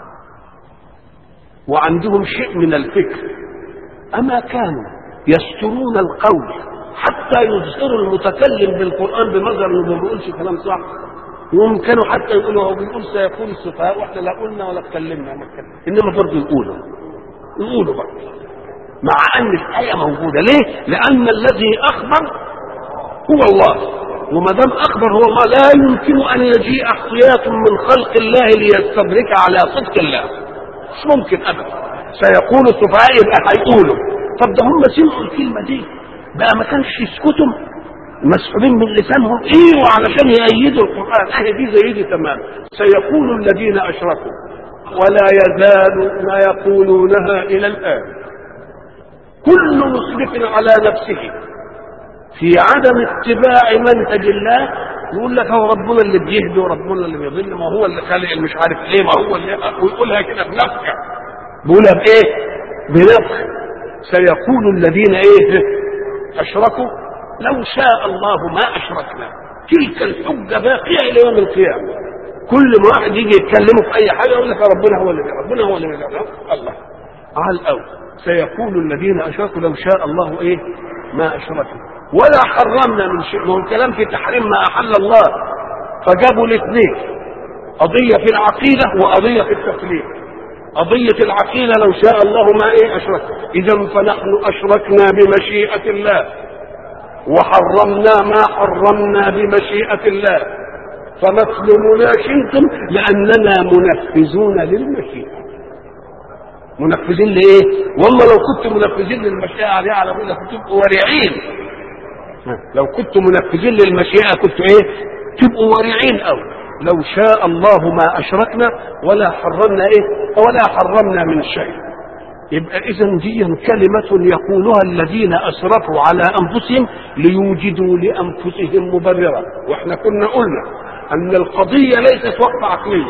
وعندهم شيء من الفكر أما كانوا يسترون القول حتى يظهروا المتكلم بالقرآن بمظهر انه ما بيقولش كلام صح؟ وكانوا حتى يقولوا هو بيقول سيقول السفهاء واحنا لا قلنا ولا اتكلمنا، انما برضه يقولوا برضه مع ان الآية موجودة. ليه؟ لأن الذي أخبر هو الله، وما دام أخبر هو الله لا يمكن أن يجيء احتياط من خلق الله ليستدرك على صدق الله، مش ممكن أبدا. سيقول السفهاء يبقى هيقولوا. طب ده هم سمعوا الكلمة دي بقى ما كانش يسكتوا مسحوبين من لسانهم وعلشان يأيدوا القرآن. دي زي دي تمام. سيقول الذين أشركوا ولا يزال ما يقولونها إلى الآن كل مسرف على نفسه في عدم اتباع منهج الله. يقول لك هو ربنا اللي بيهدي وربنا اللي بيضل، ما هو اللي خلق مش عارف ايه، ما هو اللي ويقولها كده بنفخه، بيقولها بايه؟ بنفخ. سيقول الذين اشركوا لو شاء الله ما اشركنا. تلك الحجه باقيه الى يوم القيامه. كل ما واحد يجي يتكلموا في اي حاجه يقول لك ربنا هو اللي الله على الاول. سيقول الذين اشركوا لو شاء الله ما اشركوا ولا حرمنا من شيء. هو الكلام في تحريم ما احل الله، فجابوا الاثنين، قضيه في العقيده وقضيه في التكليف. قضيه العقيده لو شاء الله ما اشركنا، اذا فنحن اشركنا بمشيئه الله وحرمنا ما حرمنا بمشيئه الله، فما تلوموناش لاننا منفذون للمشيئه. منفذين لايه؟ والله لو كنتم منفذين للمشيئه على ربنا كنتم ورعين. لو كنتم منفذين للمشيئه كنتوا تبقوا ورعين. او لو شاء الله ما اشركنا ولا حرمنا من شيء. يبقى اذا دي كلمه يقولها الذين اسرفوا على انفسهم ليوجدوا لانفسهم مبررا. واحنا كنا قلنا ان القضيه ليست وقفه عقليه،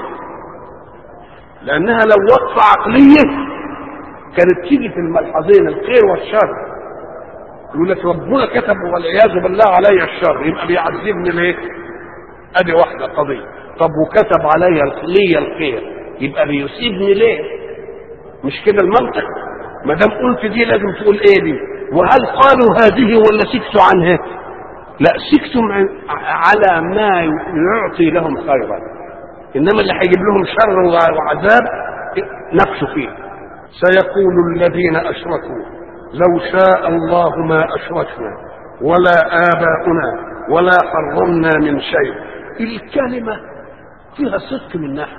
لانها لو وقفه عقليه كانت تيجي في الملحظين الخير والشر. يقول لك ربنا كتب والعياذ بالله علي الشر يبقى بيعذبني ليه؟ ادي واحده قضيه. طب وكتب علي لي الخير يبقى بيصيبني ليه؟ مش كده المنطق؟ ما دام قلت دي لازم تقول دي. وهل قالوا هذه ولا سكتوا عنها؟ لا، سكتوا على ما يعطي لهم خيرا، انما اللي هيجيب لهم شر وعذاب نفسوا فيه. سيقول الذين اشركوا لو شاء الله ما أشركنا ولا آباؤنا ولا حرمنا من شيء. الكلمة فيها صدق من ناحية.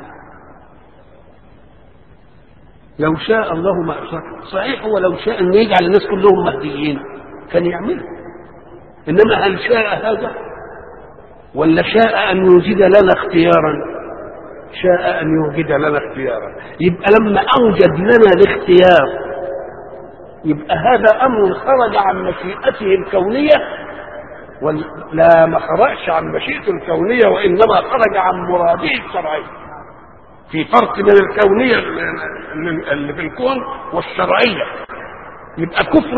لو شاء الله ما أشركنا، صحيح هو لو شاء أن يجعل الناس كلهم مهديين كان يعمله، إنما هل شاء هذا ولا شاء أن يوجد لنا اختيارا؟ شاء أن يوجد لنا اختيارا. يبقى لما أوجد لنا الاختيار يبقى هذا أمر خرج عن مشيئته الكونية، ولا ما خرجش عن مشيئته الكونية وإنما خرج عن مراده الشرعي. في فرق بين الكونية اللي في الكون والشرعية. يبقى كفر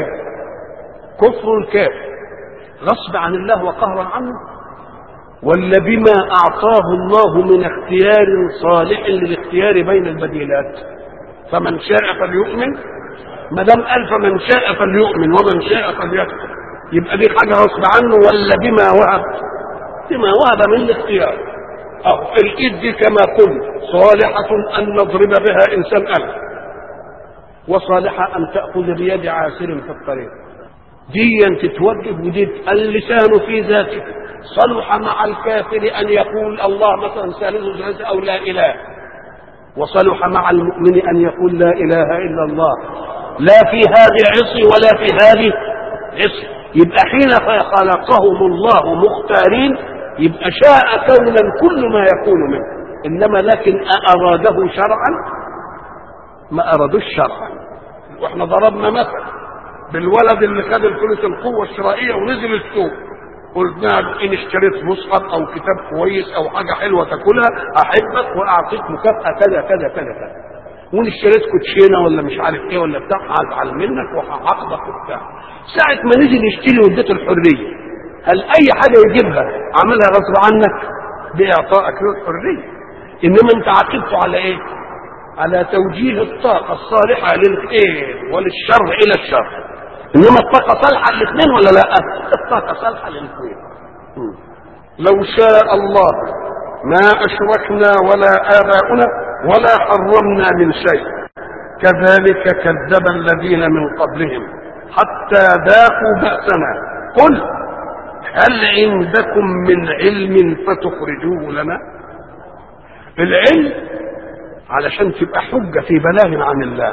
الكافر غصب عن الله وقهرا عنه، ولا بما أعطاه الله من اختيار صالح للاختيار بين البديلات. فمن شاء فليؤمن، ما دام قال فمن شاء فليؤمن ومن شاء فليكفر، يبقى دي حاجة غصب عنه ولا بما وهب؟ بما وهب من الاختيار. الإيد دي كما قلت صالحة أن نضرب بها إنسان ألف، وصالحة أن تأخذ بيد عاسر في الطريق، دي تتوجب ودي. اللسان في ذاته صلح مع الكافر أن يقول الله مثلا ثالث ثلاثة أو لا إله، وصلح مع المؤمن أن يقول لا إله إلا الله، لا في هذه عصي ولا في هذه عصي. يبقى حين خلقهم الله مختارين يبقى شاء كونا كل ما يكون منه، إنما لكن أراده شرعا ما أرادوش شرعا. واحنا ضربنا مثل بالولد اللي خد الفلوس القوة الشرائية ونزل السوق، قلنا إن اشتريت مصحف أو كتاب كويس أو حاجة حلوة تاكلها أحبك وأعطيك مكافأة كذا كذا كذا كذا، وإن اشتريت كوتشينة ولا مش عارف إيه ولا بتاع هزعل منك وهعاقبك وبتاع. ساعة ما نزل يشتري واديته الحرية، هل أي حاجة يجيبها عملها غصب عنك بإعطائك له الحرية؟ إنما أنت عاقبته على إيه؟ على توجيه الطاقة الصالحة للخير وللشر إلى الشر. إنما الطاقة صالحة للاثنين ولا لا؟ الطاقة صالحة للاثنين. لو شاء الله ما أشركنا ولا آباؤنا ولا حرمنا من شيء كذلك كذب الذين من قبلهم حتى ذاقوا بأسنا قل هل عندكم من علم فتخرجوه لنا. العلم علشان تبقى حجة في بلاغ عن الله،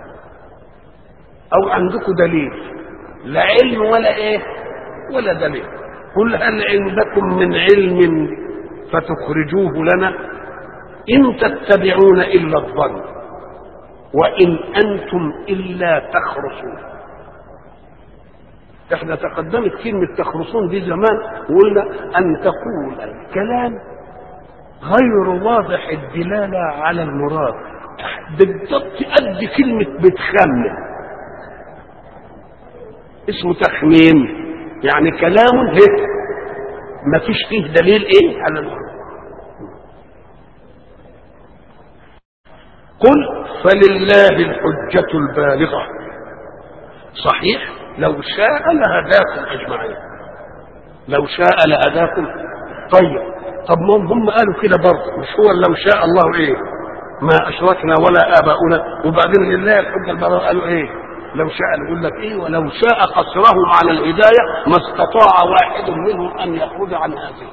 او عندكم دليل، لا علم ولا ايه ولا دليل. قل هل عندكم من علم فتخرجوه لنا ان تتبعون الا الظن وان انتم الا تخرصون. احنا تقدمت كلمة تخرصون دي زمان وقلنا ان تقول الكلام غير واضح الدلالة على المراد، بالضبط قد كلمة بتخمن، اسمه تخمين، يعني كلام هيك ما فيش فيه دليل ايه على المراد. قل فلله الحجة البالغة. صحيح لو شاء لهداكم اجمعين، لو شاء لهداكم. طيب طب ما هم قالوا كده برضه، مش هو لو شاء الله ايه ما اشركنا ولا اباؤنا، وبعدين لله الحجه البالغه قالوا ايه لو شاء. نقول لك ايه ولو شاء قصرهم على الهدايه ما استطاع واحد منهم ان يخرج عن هذه،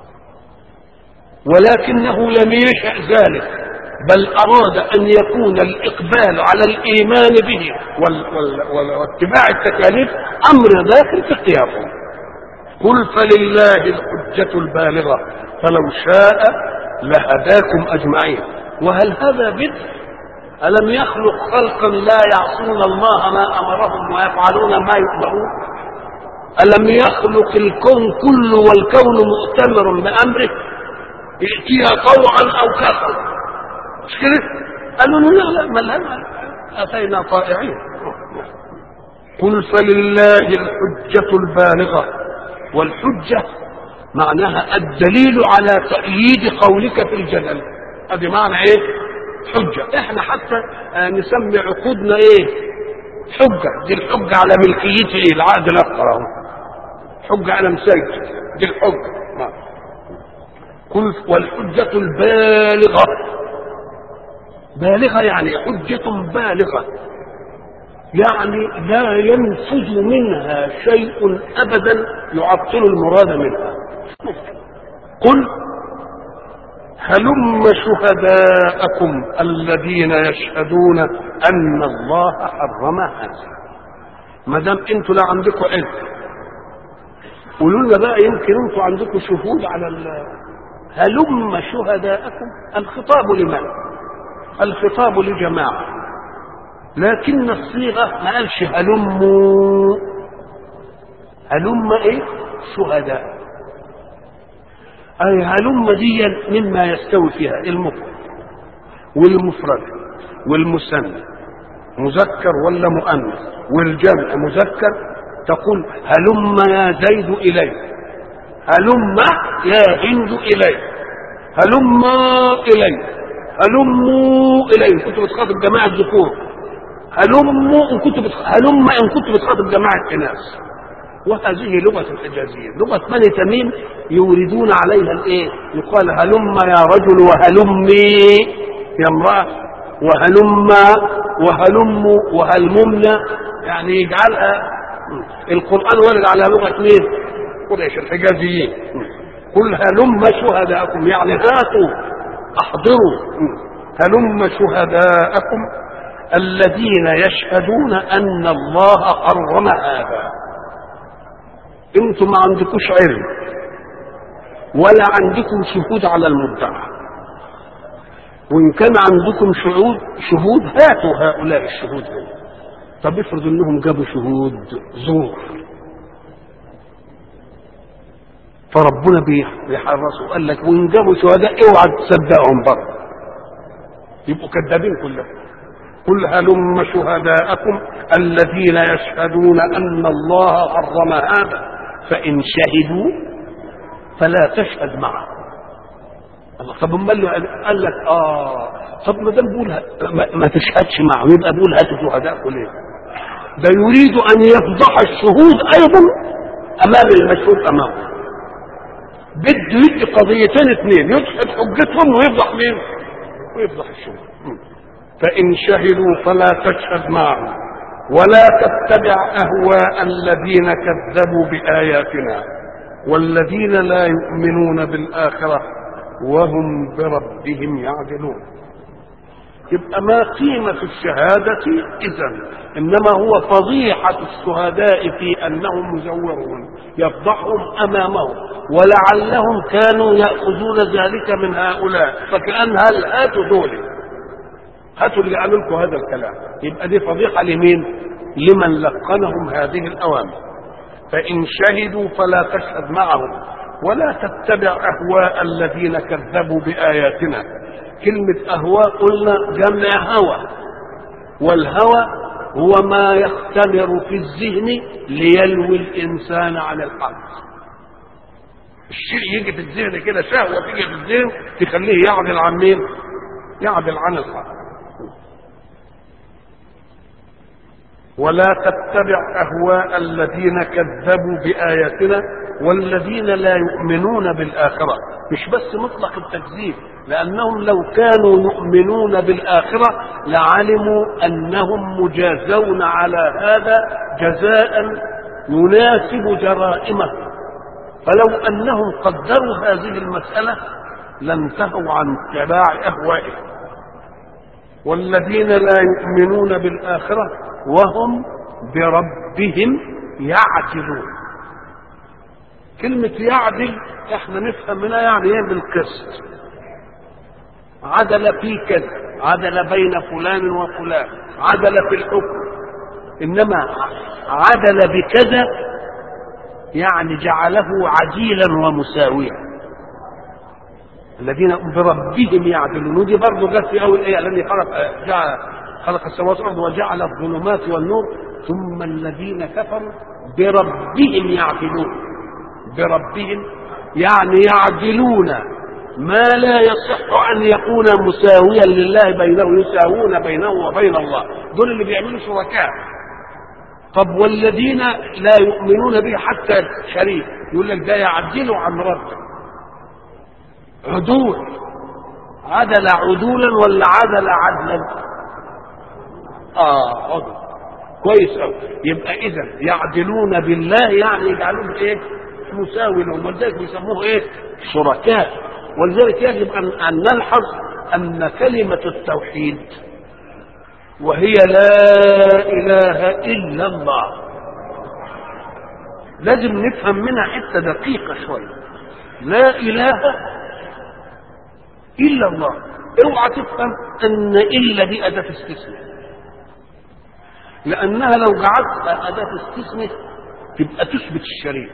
ولكنه لم يشأ ذلك بل اراد ان يكون الاقبال على الايمان به واتباع التكاليف امر داخل في قيامهم. قل فلله الحجة البالغة فلو شاء لهداكم أجمعين. وهل هذا بدء؟ ألم يخلق خلقا لا يعصون الله ما أمرهم ويفعلون ما يؤمرون؟ ألم يخلق الكون كله والكون مؤتمر بأمره يأتيها طوعا أو كرها؟ مش كده؟ قالوا لا ما أتينا طائعين. قل فلله الحجة البالغة، والحجة معناها الدليل على تأييد قولك في الجدل. هذه معنى ايه حجة. احنا حتى نسمي عقودنا ايه حجة. دي الحجة على ملكيتي ايه العقد الاخر، حجة على مساجد دي الحجة. قل والحجة البالغة، بالغة يعني حجة بالغة، يعني لا ينفذ منها شيء أبدا يعطل المراد منها. قل هلم شهداءكم الذين يشهدون أن الله حرم هذا. ما دام انتوا لا عندكم علم قولوا لنا بقى يمكن انتوا عندكم شهود على هلم شهداءكم. الخطاب لمن؟ الخطاب لجماعة، لكن الصيغة ما قالش هلموا، هلم ايه شهداء. اي هلم دي مما يستوي فيها المفرد والمفرد والمثنى مذكر ولا مؤنث والجمع مذكر، تقول هلم يا زيد الي، هلم يا هند الي، هلم الي، هلموا الي كنت بتخاطب جماعة الذكور، هلم ان كنت بتخاطب جماعة اناث. وهذه لغة الحجازيين، لغة بني تميم يوردون عليها الايه؟ يقال هلم يا رجل وهلمي يا امرأة، وهلمنا، يعني يجعلها. القرآن ورد على لغة مين؟ قريش الحجازيين. قل هلم شهداءكم، يعني هاتوا احضروا، هلم شهداءكم الذين يشهدون ان الله حرم هذا. انتم ما عندكوش علم ولا عندكم شهود على المدعى، وان كان عندكم شهود هاتوا هؤلاء الشهود هنا. طب افرض انهم جابوا شهود زور، فربنا بيحرصوا قال لك وان جابوا شهداء اوعى تصدقهم برضه، يبقوا كذابين كلهم. قل هلم شهداءكم الذين يشهدون ان الله حرم هذا فان شهدوا فلا تشهد معه. الله طب امال قال لك طب ما دام بقول ما تشهدش معه يبقى بقول هاتوا شهداءكم ليه؟ ده يريد ان يفضح الشهود ايضا امام المشهود امامه. بده يدي قضيتين اثنين، يدحض حجتهم ويفضح مين؟ ويفضح الشهود. فإن شهدوا فلا تشهد معهم ولا تتبع أهواء الذين كذبوا بآياتنا والذين لا يؤمنون بالآخرة وهم بربهم يعدلون. يبقى ما قيمة الشهادة إذن؟ إنما هو فضيحة الشهداء في أنهم مزورون، يفضحهم أمامهم، ولعلهم كانوا يأخذون ذلك من هؤلاء، فكأن هاتوا دول، هاتوا اللي قالوا لكم هذا الكلام. يبقى دي فضيحة لمين؟ لمن لقنهم هذه الأوامر. فإن شهدوا فلا تشهد معهم ولا تتبع أهواء الذين كذبوا بآياتنا. كلمة أهواء قلنا جمع هوى، والهوى هو ما يختمر في الذهن ليلوي الإنسان عن الحق. الشيء يجي في الذهن كده، شهوة تيجي في الذهن تخليه يعدل عن مين؟ يعدل عن الحق. ولا تتبع أهواء الذين كذبوا بآياتنا والذين لا يؤمنون بالآخرة. مش بس مطلق التكذيب، لأنهم لو كانوا يؤمنون بالآخرة لعلموا أنهم مجازون على هذا جزاء يناسب جرائمهم، فلو أنهم قدروا هذه المسألة لانتهوا عن اتباع أهوائهم. والذين لا يؤمنون بالآخرة وهم بربهم يعدلون. كلمة يعدل احنا نفهم منها يعني ايه؟ بالقسط. عدل في كذا، عدل بين فلان وفلان، عدل في الحكم. انما عدل بكذا يعني جعله عديلا ومساويا. الذين بربهم يعدلون، ودي برضه جت في اول ايه؟ الذي خلق السماوات والارض وجعل الظلمات والنور ثم الذين كفروا بربهم يعدلون. بربهم يعني يعدلون ما لا يصح ان يكون مساويا لله بينه، يساوون بينه وبين الله. دول اللي بيعملوا شركاء. طب والذين لا يؤمنون به حتى شريك يقول لك ده يعدلوا عن ربه. عدول، عدل عدولا ولا عدل عدلا؟ عدل. كويس قوي. يبقى اذا يعدلون بالله يعني يجعلون ايه؟ مساوي لهم، ولذلك بيسموه ايه؟ شركاء. ولذلك يجب ان نلحظ ان كلمة التوحيد وهي لا اله الا الله لازم نفهم منها حتة دقيقة شوية. لا اله الا الله. اوعى تفهم ان الا دي اداة استثناء، لانها لو جعلت اداة استثناء تبقى تثبت الشريك.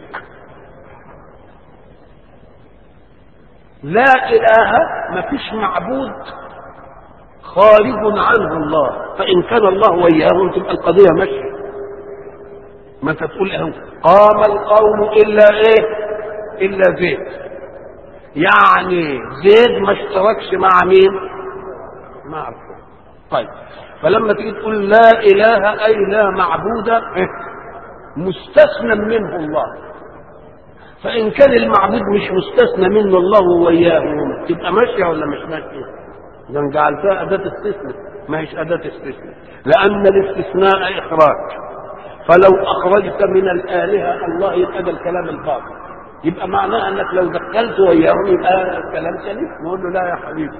لا اله ما فيش معبود خارج عنه الله، فان كان الله وياهم تبقى القضيه ماشيه. ما انت تقول اهو قام القوم الا ايه؟ الا زيد، يعني زيد ما اشتركش مع مين؟ مع القوم. طيب فلما تيجي تقول لا اله اي لا معبود مستثنى منه الله، فإن كان المعبود مش مستثنى منه الله وإياه تبقى ماشية ولا مش ماشية؟ إذا جعلتها أداة استثناء، ما هيش أداة استثناء، لأن الاستثناء إخراج، فلو أخرجت من الآلهة الله يبقى ده الكلام الباطل، يبقى معناه أنك لو دخلت وإياه يبقى الكلام سليم. نقول له لا يا حبيبي،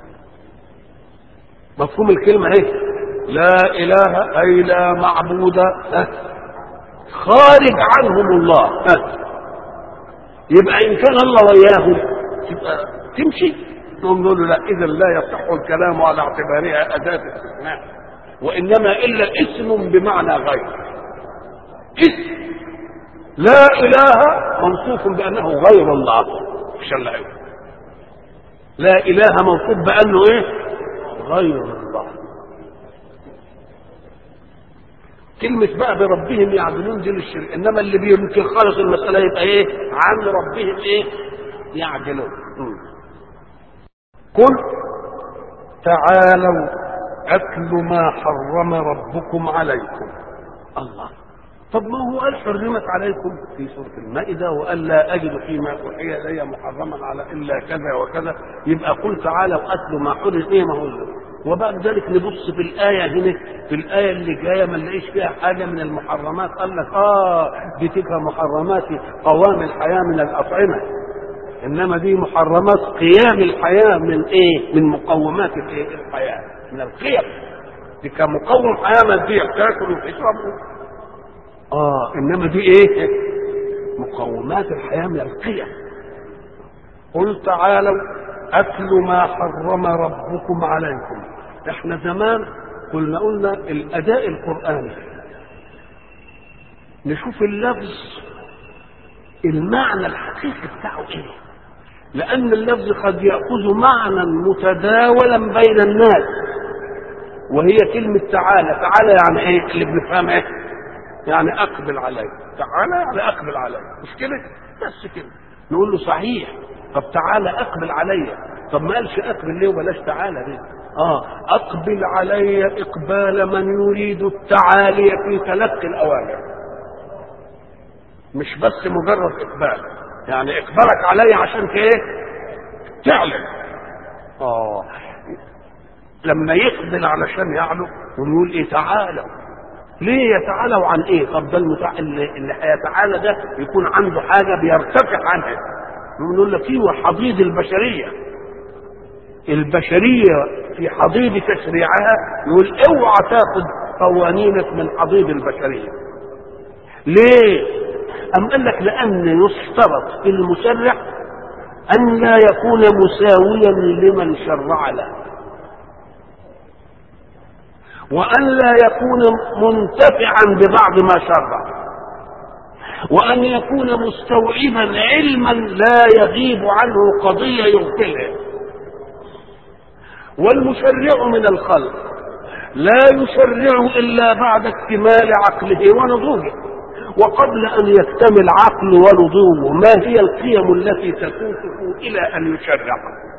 مفهوم الكلمة ايه؟ لا إله أي لا معبود خارج عنهم الله، يبقى إن كان الله وإياهم تبقى تمشي. نقول له لا، إذا لا يصح الكلام على اعتبارها أداة استثناء، وإنما إلا اسم بمعنى غير. اسم لا إله موصوف بأنه غير الله، مش الله. لا إله موصوف بأنه إيه؟ غير الله. كلمة بقى بربهم يعدلون دي للشرك، إنما اللي بيمكن خالص المسألة يبقى إيه؟ عن ربهم إيه؟ يعدلون. قل تعالوا أتل ما حرم ربكم عليكم. الله، طب ما هو قال حرمت عليكم في سورة المائدة، وقال لا أجد فيما أوحي إلي محرما على إلا كذا وكذا، يبقى قل تعالوا أتل ما حرم إيه؟ ما هو. وبعد ذلك نبص في الآية هنا، في الآية اللي جاية ما نلاقيش فيها حاجة من المحرمات، قال لك دي تبقى محرمات قوام الحياة من الأطعمة، إنما دي محرمات قيام الحياة من إيه؟ من مقومات الإيه؟ الحياة، من القيم. دي كمقوم حياة مادية تاكل وتشرب، إنما دي إيه؟ مقومات الحياة من القيم. قل تعالوا أتل ما حرم ربكم عليكم. احنا زمان قلنا الأداء القرآني نشوف اللفظ المعنى الحقيقي بتاعه ايه، لأن اللفظ قد يأخذ معنى متداولا بين الناس، وهي كلمة تعالى. تعالى يعني ايه اللي بنفهمها ايه؟ يعني أقبل علي. تعالى يعني أقبل علي، مش كده؟ بس كده. نقول له صحيح، طب تعالى أقبل علي، طب ما قالش أقبل ليه وبلاش تعالى ليه؟ أقبل علي إقبال من يريد التعالي في تلقي الأوامر، مش بس مجرد إقبال، يعني إقبالك علي عشان ايه؟ تعلم. لما يقبل علشان يعلو ونقول ايه؟ تعالوا. ليه يتعالوا عن ايه؟ طب ده اللي هيتعالى ده يكون عنده حاجة بيرتفع عنها. نقول لك ايه؟ وحضيض البشرية في حضيض تشريعها، يقول اوعى تاخذ قوانينك من حضيض البشرية. ليه؟ أم قال لك لأن يشترط في المشرع أن لا يكون مساويا لمن شرع له، وأن لا يكون منتفعا ببعض ما شرع، وأن يكون مستوعبا علما لا يغيب عنه قضية يغفلها. والمشرع من الخلق لا يشرع إلا بعد اكتمال عقله ونضوجه، وقبل أن يكتمل عقل ونضوجه ما هي القيم التي تسوقه إلى أن يشرع؟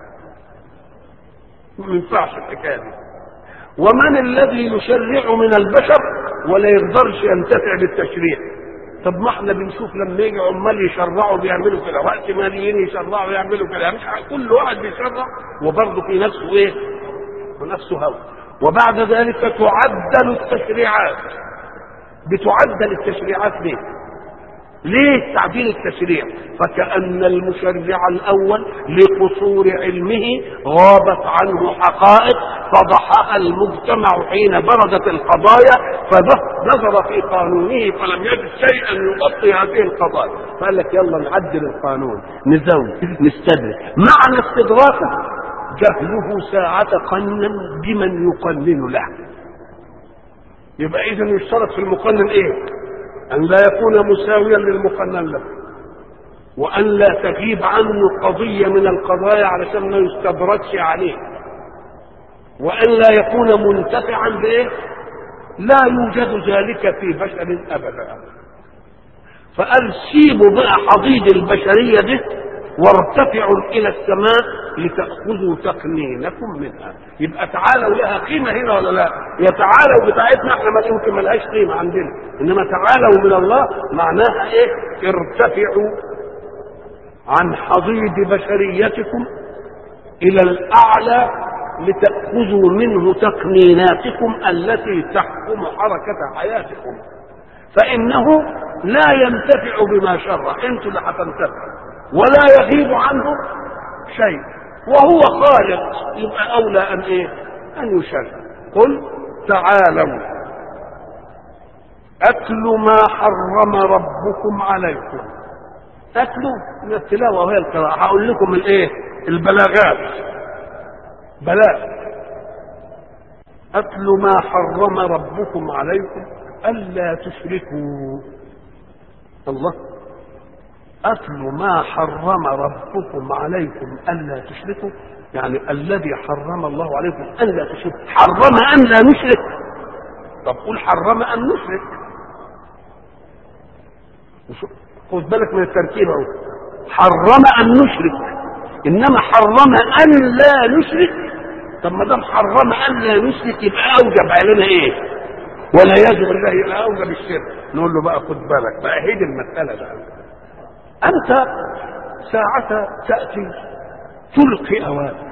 ما ينفعش الحكاية دي. ومن الذي يشرع من البشر ولا يقدرش ينتفع بالتشريع؟ طب ما احنا بنشوف لما يجي عمال يشرعوا بيعملوا كده، وقت ماليين يشرعوا يعملوا كده، مش كل واحد بيشرع وبرضه في نفسه ايه؟ ونفسه هوى. وبعد ذلك تعدل التشريعات. بتعدل التشريعات ليه تعديل التشريع؟ فكأن المشرع الأول لقصور علمه غابت عنه حقائق فضحها المجتمع حين بردت القضايا، فنظر في قانونه فلم يجد شيئا يغطي هذه القضايا، فقال لك يلا نعدل القانون، نزود نستدرك. معنى استدراكه جهله ساعة قنن بمن يقنن له. يبقى إذن يشترط في المقنن إيه؟ أن لا يكون مساويا للمقنن له، وأن لا تغيب عنه قضية من القضايا علشان ما يستدركش عليه، وأن لا يكون منتفعا بإيه؟ لا يوجد ذلك في بشر أبدا. فقال سيبوا بقى حضيض البشرية ده وارتفعوا إلى السماء لتأخذوا تقنينكم منها. يبقى تعالوا لها قيمة هنا ولا لا؟ يا تعالوا بتاعتنا احنا ما يمكن ما لهاش قيمة عندنا، انما تعالوا من الله معناها ايه؟ ارتفعوا عن حضيض بشريتكم الى الاعلى لتأخذوا منه تقنيناتكم التي تحكم حركة حياتكم، فإنه لا ينتفع بما شرع، انتوا اللي هتنتفعوا، ولا يغيب عنه شيء، وهو خالق، يبقى أولى أن إيه؟ أن يشرع. قل تعالوا أتل ما حرم ربكم عليكم. أتلوا من التلاوة وهي القراءة. هقول لكم الإيه؟ البلاغات، بلاغ. أتل ما حرم ربكم عليكم ألا تشركوا. الله، أتل ما حرم ربكم عليكم ألا تشركوا، يعني الذي حرم الله عليكم ألا تشركوا. حرم أن لا نشرك، طب قول حرم أن نشرك. خذ بالك من التركيب اهو، حرم أن نشرك، إنما حرم أن لا نشرك. طب ما دام حرم أن لا نشرك يبقى أوجب علينا إيه؟ ولا يجب الله يبقى أوجب الشرك. نقول له بقى خد بالك بقى، هي دي المسألة بقى. أنت ساعة تأتي تلقي أوامر،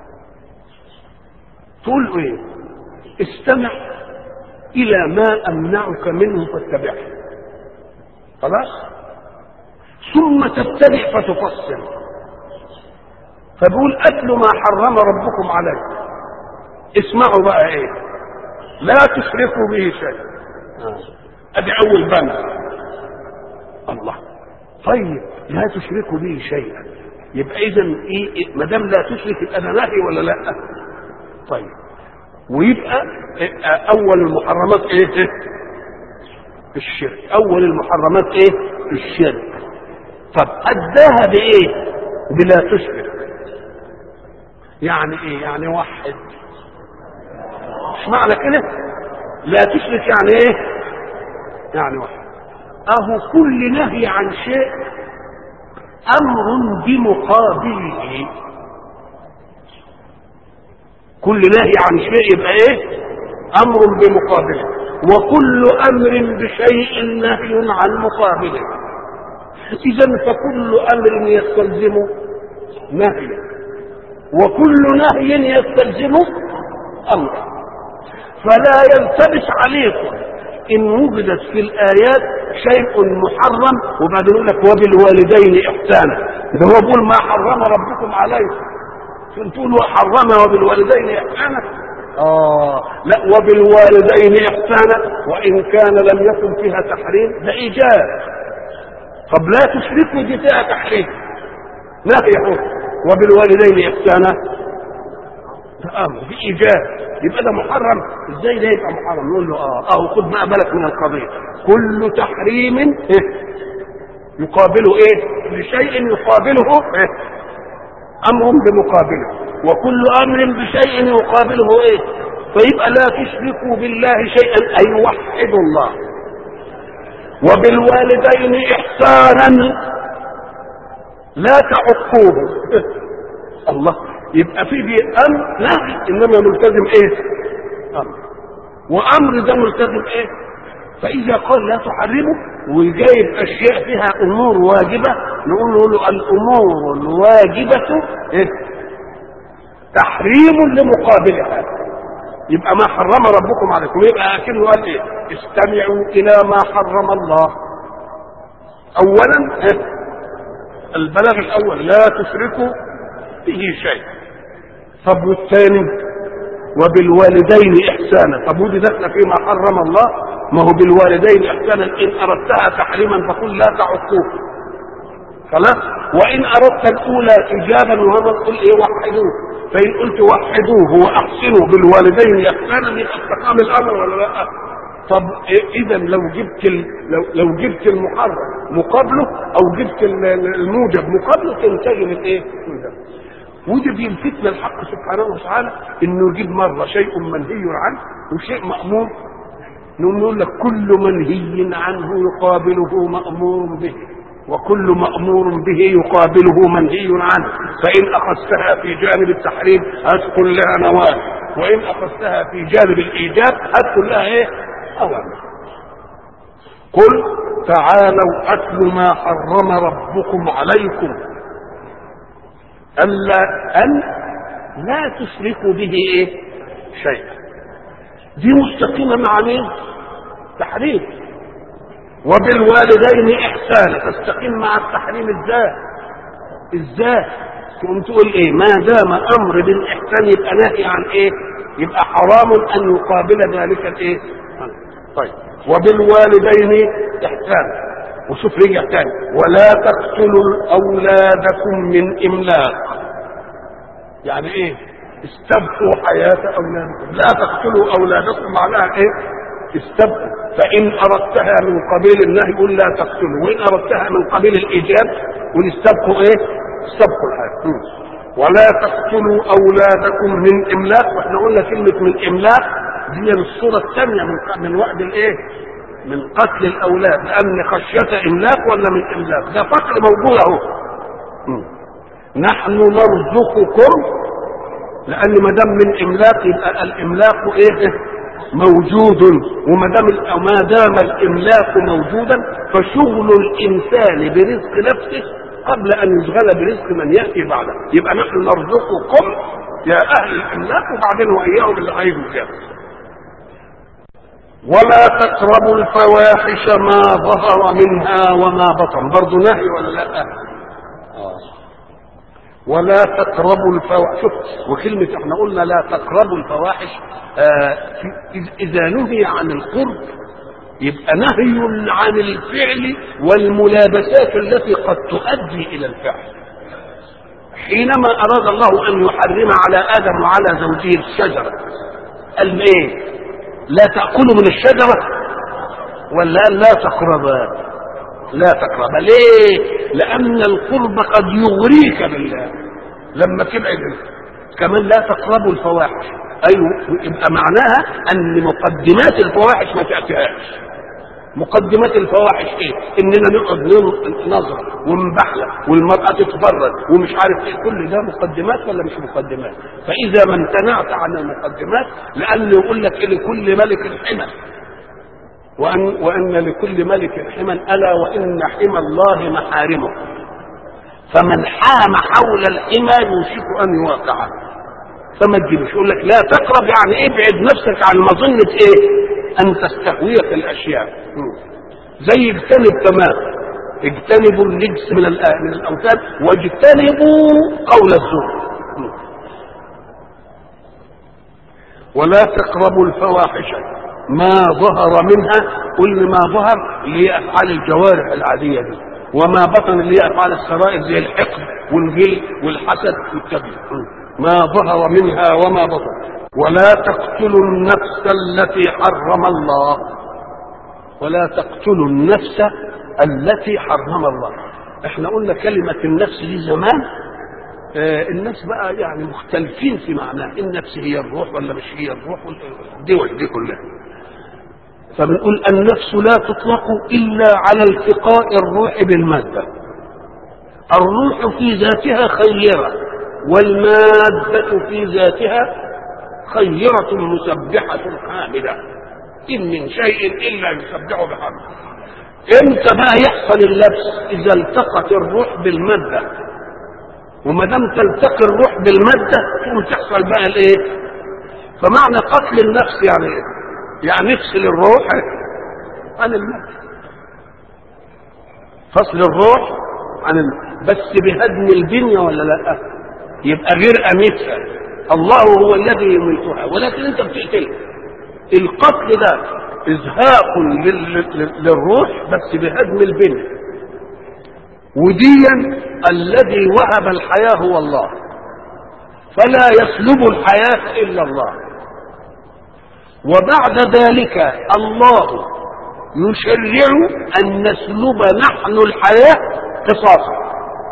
تقول إيه؟ استمع إلى ما أمنعك منه فاتبعه، خلاص؟ ثم تتبع فتفصل. فبقول أتل ما حرم ربكم عليكم، اسمعوا بقى إيه؟ لا تشركوا به شيء. أدي أول بند. الله، طيب لا تشركوا به شيئا، يبقى إذا إيه؟ ما دام لا تشرك يبقى ده نهي ولا لا؟ طيب، ويبقى أول المحرمات إيه؟ الشرك. أول المحرمات إيه؟ الشرك. طب أداها بإيه؟ بلا تشرك. يعني إيه؟ يعني وحد. مش معنى كده لا تشرك يعني إيه؟ يعني وحد. أهو كل نهي عن شيء أمر بمقابله. كل نهي عن شيء يبقى إيه؟ أمر بمقابله، وكل أمر بشيء نهي عن مقابله. إذن فكل أمر يستلزم نهي، وكل نهي يستلزم أمر. فلا يلتبس عليكم إن وجدت في الآيات شيء محرم وبعدين يقول لك وبالوالدين إحسانا. ده هو بيقول ما حرم ربكم عليكم، تقولوا حرم وبالوالدين إحسانا. لا، وبالوالدين إحسانا وإن كان لم يكن فيها تحريم ده إيجاب. طب لا تشركوا دي فيها تحريم، نهي وبالوالدين إحسانا ده أمر بإيجاب، يبقى ده محرم. ازاي ده يبقى محرم؟ نقول له خد ما بالك من القضيه. كل تحريم يقابله ايه؟ لشيء يقابله امر بمقابله، وكل امر بشيء يقابله ايه؟ فيبقى لا تشركوا بالله شيئا اي وحدوا الله. وبالوالدين احسانا لا تعقوه. الله، يبقى في امر نهي انما ملتزم ايه؟ امر، وامر ده ملتزم ايه؟ فاذا قال لا تحرمه ويجايب اشياء فيها امور واجبه نقول له الامور الواجبه ايه؟ تحريم لمقابلها. يبقى ما حرم ربكم عليكم يبقى اكنه قال ايه؟ استمعوا الى ما حرم الله. اولا البلاغ الاول لا تشركوا به شيء. طب والثاني وبالوالدين احسانا. طب ودي داخله فيما حرم الله، ما هو بالوالدين احسانا ان اردتها تحريما فقل لا تعقوه، خلاص. وان اردت الاولى ايجابا وهذا تقول ايه؟ وحدوه. فان قلت وحدوه واحسنوا بالوالدين احسانا يبقى استقام الامر ولا لا؟ طب اذا لو جبت المحرم مقابله او جبت الموجب مقابله تنتهي من ايه؟ ودي بيلفتنا الحق سبحانه وتعالى انه يجيب مره شيء منهي عنه وشيء مأمور. نقول لك كل منهي عنه يقابله مأمور به. وكل مأمور به يقابله منهي عنه، فإن أخذتها في جانب التحريم هتكون لها نواهي، وإن أخذتها في جانب الإيجاب هتكون لها إيه؟ أوامر. قل تعالوا أتل ما حرم ربكم عليكم ألا لا تشركوا به إيه؟ شيئا. دي مستقيمة مع مين؟ تحريم. وبالوالدين إحسانا تستقيم مع التحريم ازاي تقوم تقول ايه؟ ما دام امر بالاحسان يبقى نهي عن ايه؟ يبقى حرام ان يقابل ذلك الايه؟ طيب وبالوالدين إحسانا. وشوف رجع تاني ولا تقتلوا أولادكم من إملاق. يعني ايه؟ استبقوا حياة أولادكم. لا تقتلوا أولادكم معناها ايه؟ استبقوا. فإن أردتها من قبيل النهي قل لا تقتلوا، وإن أردتها من قبيل الإيجاب قل استبقوا ايه؟ استبقوا الحياة. ولا تقتلوا أولادكم من إملاق. واحنا قلنا كلمة من إملاق دي الصورة الثانية من وعد الايه؟ من قتل الأولاد، لأن خشية إملاق ولا من إملاق؟ ده فقر موجود اهو. نحن نرزقكم، لأن ما دام من إملاق يبقى الإملاق إيه؟ موجود. وما دام الإملاق موجودا فشغل الإنسان برزق نفسه قبل أن يشغل برزق من يأتي بعده. يبقى نحن نرزقكم يا أهل الإملاق وبعدين وإياهم اللي هيجوا كده. ولا تقربوا الفواحش ما ظهر منها وما بطن. برضه نهي ولا لا؟ ولا تقربوا الفواحش. وكلمة احنا قلنا لا تقربوا الفواحش إذا نهي عن القرب يبقى نهي عن الفعل والملابسات التي قد تؤدي إلى الفعل. حينما أراد الله أن يحرم على آدم وعلى زوجه الشجرة قال إيه؟ لا تأكلوا من الشجرة ولا لا تقربا؟ لا تقربا. ليه؟ لأن القرب قد يغريك بالله لما تبعد. كمان لا تقربوا الفواحش. أيوه، يبقى معناها أن مقدمات الفواحش ما تأتيهاش. مقدمات الفواحش ايه؟ اننا نقعد نظر ونبحلق والمرأة تتبرد ومش عارف ايه. كل ده مقدمات ولا مش مقدمات؟ فاذا ما امتنعت عن المقدمات، لانه يقول لك لكل ملك حمى، وان لكل ملك حمى الا وان حمى الله محارمه، فمن حام حول الحمى يوشك ان يواقعه. فما تجيبش يقول لك لا تقرب، يعني ابعد نفسك عن مظنه ايه؟ أن تستهويك الأشياء. زي اجتنب تمام، اجتنبوا الرجس من الأوثان واجتنبوا قول الزور. ولا تقربوا الفواحش ما ظهر منها. كل ما ظهر اللي هي أفعال الجوارح العادية دي، وما بطن اللي هي أفعال السرائر زي الحقد والغل والحسد والكبر. ما ظهر منها وما بطن. ولا تقتلوا النفس التي حرم الله. ولا تقتلوا النفس التي حرم الله. احنا قلنا كلمة النفس دي زمان، الناس بقى يعني مختلفين في معناها. النفس هي الروح ولا مش هي الروح؟ دي كلها. فبنقول النفس لا تطلق إلا على التقاء الروح بالمادة. الروح في ذاتها خيرة، والمادة في ذاتها خيرة مسبحة حامدة. إن من شيء إلا يسبح بحمده. إمتى بقى يحصل اللبس؟ إذا التقت الروح بالمادة. وما دام تلتقي الروح بالمادة تقوم تحصل بقى الإيه؟ فمعنى قتل النفس يعني إيه؟ يعني نفصل الروح عن المادة. فصل الروح عن بس بهدم البنية ولا لا؟ يبقى غير أميتها. الله هو الذي يميتها ولكن انت بتقتلها. القتل ده ازهاق للروح بس بهدم البنية. وديا الذي وهب الحياة هو الله، فلا يسلب الحياة إلا الله. وبعد ذلك الله يشرع أن نسلب نحن الحياة قصاصا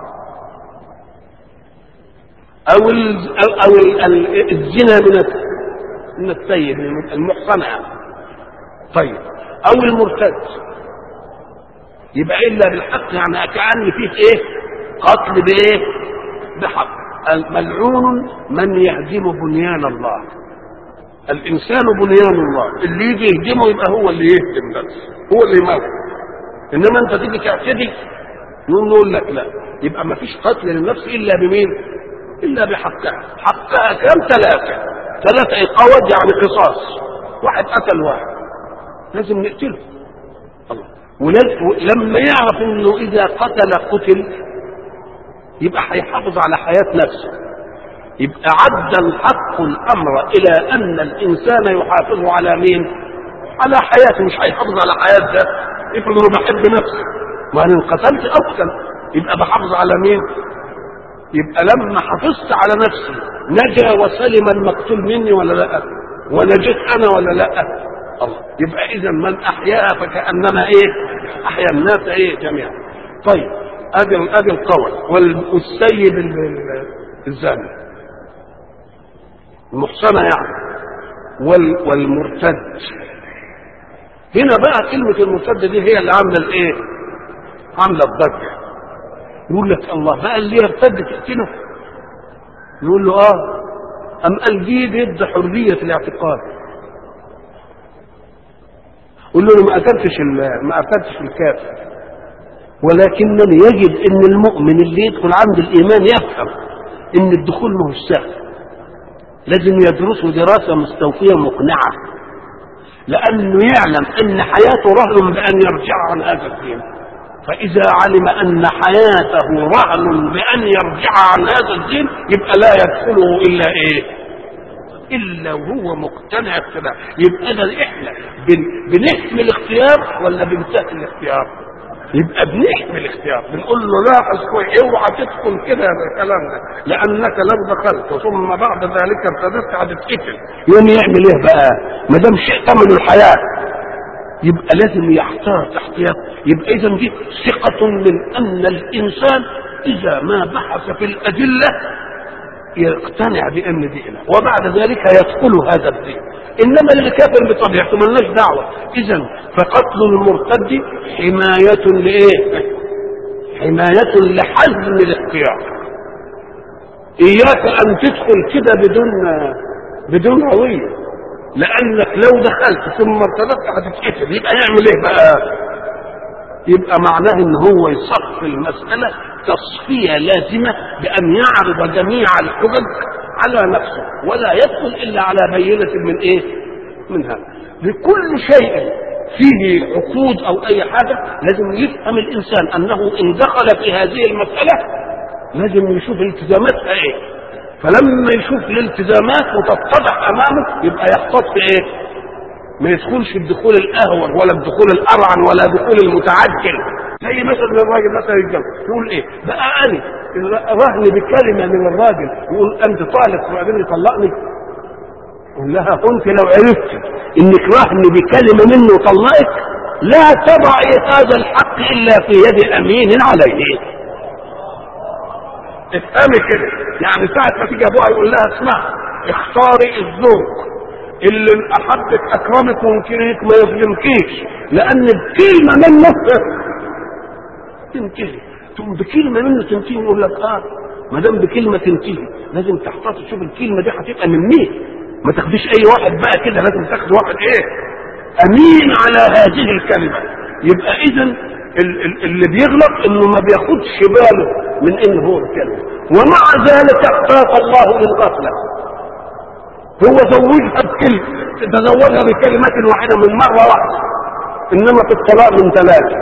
أو الزنا من السيد المحصنة. طيب، أو المرتد. يبقى الا بالحق يعني كأن فيه ايه؟ قتل بايه؟ بحق. الملعون من يهدم بنيان الله. الانسان بنيان الله، اللي يجي يهدمه يبقى هو اللي يهدم نفسه، هو اللي يموت. انما انت تيجي تعتدي نقول لك لا، يبقى ما فيش قتل للنفس الا بمين؟ الا بحقها. حقها كم؟ ثلاثة اقاوات يعني قصاص. واحد قتل واحد لازم نقتله. الله. ولما يعرف انه اذا قتل يبقى هيحافظ على حياة نفسه، يبقى عد الحق الامر الى ان الانسان يحافظ على مين؟ على حياته، مش هيحافظ على حياة ده. افرض انه بحب نفسه، ما انا انقتلت اقتل، يبقى بحافظ على مين؟ يبقى لما حافظت على نفسي نجا وسلم المقتول مني ولا لا؟ ونجيت انا ولا لا؟ الله. يبقى اذا من احياها فكانما ايه؟ احيا الناس ايه جميعا. طيب ادي القول. والسيد الزاني المحصنه يعني، والمرتد. هنا بقى كلمه المرتد دي هي اللي عامله الايه؟ عامله الضجه. يقول لك الله بقى اللي يرتد تقتله؟ يقول له ام قال دي ضد حريه الاعتقاد. قل له ما قتلتش الكافر، ولكنني يجب ان المؤمن اللي يدخل عند الايمان يفهم ان الدخول ما هو سهل، لازم يدرسه دراسه مستوفيه مقنعه، لانه يعلم ان حياته رهن بان يرجع عن هذا الدين. فاذا علم ان حياته رهن بان يرجع عن هذا الدين يبقى لا يدخله الا ايه؟ الا وهو مقتنع اقتناع. يبقى ده احنا بنحمي الاختيار ولا بنسهل الاختيار؟ يبقى بنحمي الاختيار، بنقول له لا اوعى تدخل كده الكلام ده، لانك لو دخلت ثم بعد ذلك ارتدت هتتقتل. يوم يعمل ايه بقى؟ ما دام شيء ثمن الحياه يبقى لازم يحتاط احتياط. يبقى اذا دي ثقه من ان الانسان اذا ما بحث في الادله يقتنع بان دينه، وبعد ذلك يدخل هذا الدين. انما اللي كافر بطبيعته ملناش دعوه. اذا فقتل المرتد حمايه لايه؟ حمايه لحزم الاختيار. اياك ان تدخل كده بدون هويه، لانك لو دخلت ثم ارتدت هتتقتل. يبقى يعمل ايه بقى؟ يبقى معناه ان هو يصفي المساله تصفيه لازمه بان يعرض جميع الحجج على نفسه، ولا يدخل الا على بينه من ايه؟ من هذا. لكل شيء فيه عقود او اي حاجه لازم يفهم الانسان انه ان دخل في هذه المساله لازم يشوف التزاماتها ايه. فلما يشوف الالتزامات وتتضح امامه يبقى يحتاط في ايه؟ ما يدخلش الدخول الاهون ولا الدخول الارعن ولا دخول المتعجل. زي مثلا الراجل مثلا يتجوز يقول ايه بقى؟ انا رهن بكلمه من الراجل يقول انت طالق وبعدين يطلقني. قول لها انت لو عرفت انك رهن بكلمه منه وطلقك لا تضعي هذا الحق الا في يد امين عليه. افهمي كده. يعني ساعه ما تيجي ابوها يقول لها اسمع اختاري الزوج اللي احبك اكرمك وممكنك ما يظلمكيش، لان بكلمه منه تنتهي. ثم بكلمه منه تنتهي. يقول لك ما دام بكلمه تنتهي لازم تحتاط تشوف الكلمه دي هتبقى من مين. ما تاخديش اي واحد بقى كده، لازم تاخد واحد ايه؟ امين على هذه الكلمه. يبقى اذا اللي بيغلط انه ما بياخدش باله من ان هو الكلمه، ومع ذلك اعطاك الله للغفله. هو زوجها بكلمه، تزوجها بكلمه واحده من مره واحده، انما في الطلاق من ثلاثه.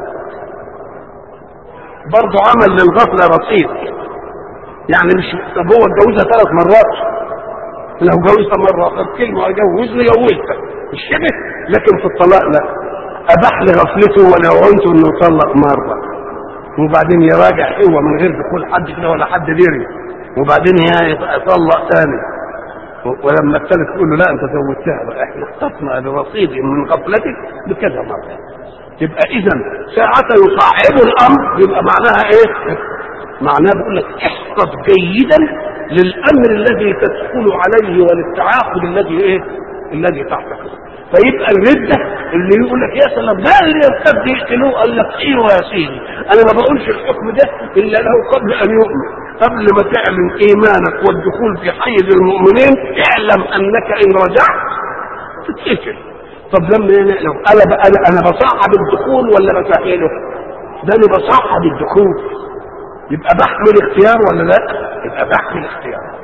برضه عمل للغفله رصيد. يعني مش طب هو اتجوزها 3 مرات، لو جوزها مره اخر كلمه اجوزني جوزها مش كده. لكن في الطلاق لا، اباح لغفلته ولو عنته انه يطلق مره وبعدين يراجع هو من غير دخول حد كده ولا حد ديري، وبعدين يطلق ثاني، ولما الثالث تقول له لا انت زوجتها بقى احنا اختصنا برصيد من غفلتك بكذا مره. يبقى اذا ساعه يصعب الامر يبقى معناها ايه؟ معناه بيقول لك احفظ جيدا للامر الذي تدخل عليه وللتعاقد الذي ايه؟ الذي تعتقد. فيبقى الرده اللي يقول لك يا سلام ده اللي يرتد يقتلوه، قال لك ايوه يا سيدي، انا ما بقولش الحكم ده الا له قبل ان يؤمن. قبل ما تعلن ايمانك والدخول في حيز المؤمنين اعلم انك ان رجعت تتقتل. طب لما انا بصعب الدخول ولا بسهله؟ ده انا بصعب الدخول، يبقى بحمل اختيار ولا لا؟ يبقى بحمل اختيار.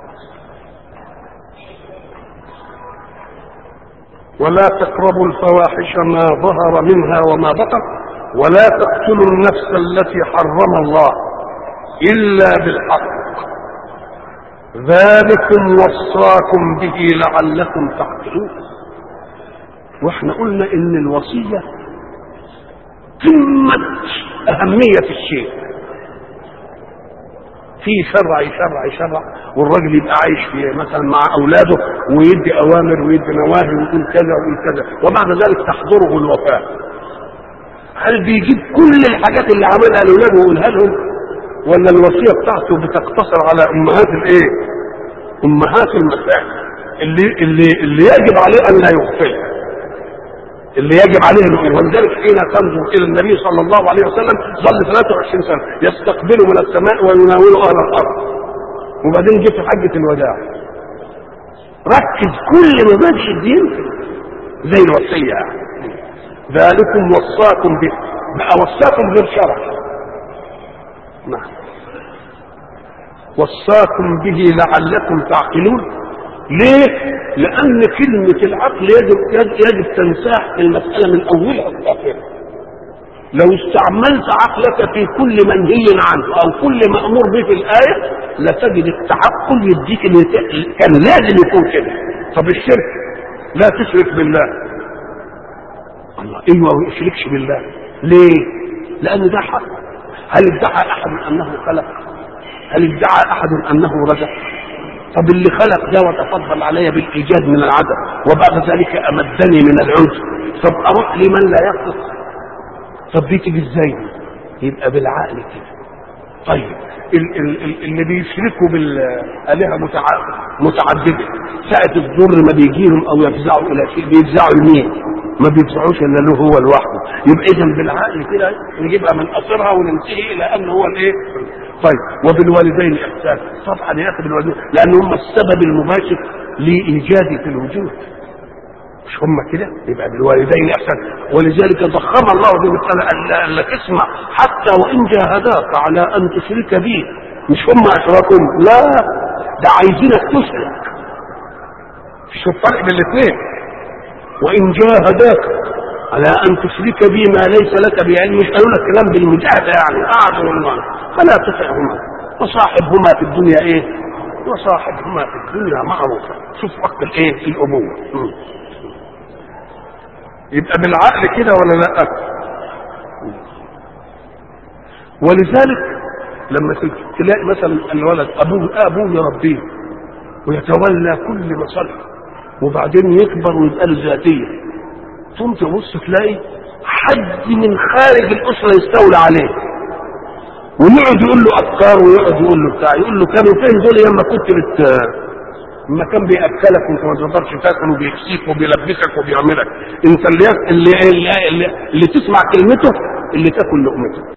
ولا تقربوا الفواحش ما ظهر منها وما بطن ولا تقتلوا النفس التي حرم الله إلا بالحق ذلكم وصاكم به لعلكم تعقلون. واحنا قلنا ان الوصية قمة أهمية الشيء. في شرع والراجل يبقى عايش في مثلا مع اولاده ويدي اوامر ويدي نواهي ويقول كذا ويقول كذا، وبعد ذلك تحضره الوفاه. هل بيجيب كل الحاجات اللي عملها لاولاده ويقولها لهم، ولا الوصيه بتاعته بتقتصر على امهات الايه؟ امهات المسائل اللي يجب عليه ان لا يغفلها، اللي يجب عليه انه. ولذلك حين تنظر الى النبي صلى الله عليه وسلم ظل 23 سنه يستقبل من السماء ويناول اهل الارض، وبعدين جه في حجه الوداع ركز كل مبادئ الدين زي الوصيه. ذلكم وصاكم به، بقى وصاكم غير شرع. نعم، وصاكم به لعلكم تعقلون. ليه؟ لأن كلمة العقل يجب تنساح المسألة من أولها لآخرها. لو استعملت عقلك في كل منهي عنه أو كل مأمور به في الآية لتجد التعقل يديك كان لازم يكون كده. طب الشرك، لا تشرك بالله. الله ايوه ما يشركش بالله. ليه؟ لأن ده حق. هل ادعى أحد أنه خلق؟ هل ادعى أحد أنه رزق؟ طب اللي خلق ده وتفضل علي بالايجاد من العدم وبعد ذلك امدني من العنف، طب اروح لمن لا يخلق؟ طب دي تيجي ازاي؟ يبقى بالعقل كده. طيب اللي بيشركوا بالالهه متعدده ساعه الضر ما بيجيهم او يفزعوا الى شيء بيفزعوا لمين؟ ما بيفزعوش الا له هو لوحده. يبقى اذا بالعقل كده نجيبها من قصرها وننتهي الى ان هو الايه؟ طيب وبالوالدين احسان. طبعا يا اخي بالوالدين لان هم السبب المباشر لايجاد في الوجود، مش هم كده؟ يبقى بالوالدين احسان. ولذلك ضخم الله به قال لك اسمع حتى وان جاهداك على ان تشرك بي، مش هم اشراكهم، لا ده عايزينك تشرك. شوف الفرق بين الاثنين. وان جاهداك على ان تشرك بي ما ليس لك بعلم، مش قالوا لك كلام بالمجاهده يعني قعدوا والله، فلا تطعهما وصاحبهما في الدنيا ايه؟ وصاحبهما في الدنيا معروفا. شوف وقت الايه؟ الابوه. يبقى بالعقل كده ولا لا؟ ولذلك لما تلاقي مثلا الولد ابوه يربيه ويتولى كل مصالحه وبعدين يكبر ويبقى له ذاتيه، ثم تبص تلاقي حد من خارج الاسره يستولى عليه ويقعد يقول له افكار ويقعد يقول له بتاع، يقول له كانوا فين دول لما كنت لما كان بياكلك وانت ما تقدرش تاكل وبيكسيك وبيلبسك وبيعملك، انت اللي تسمع كلمته اللي تاكل لقمته.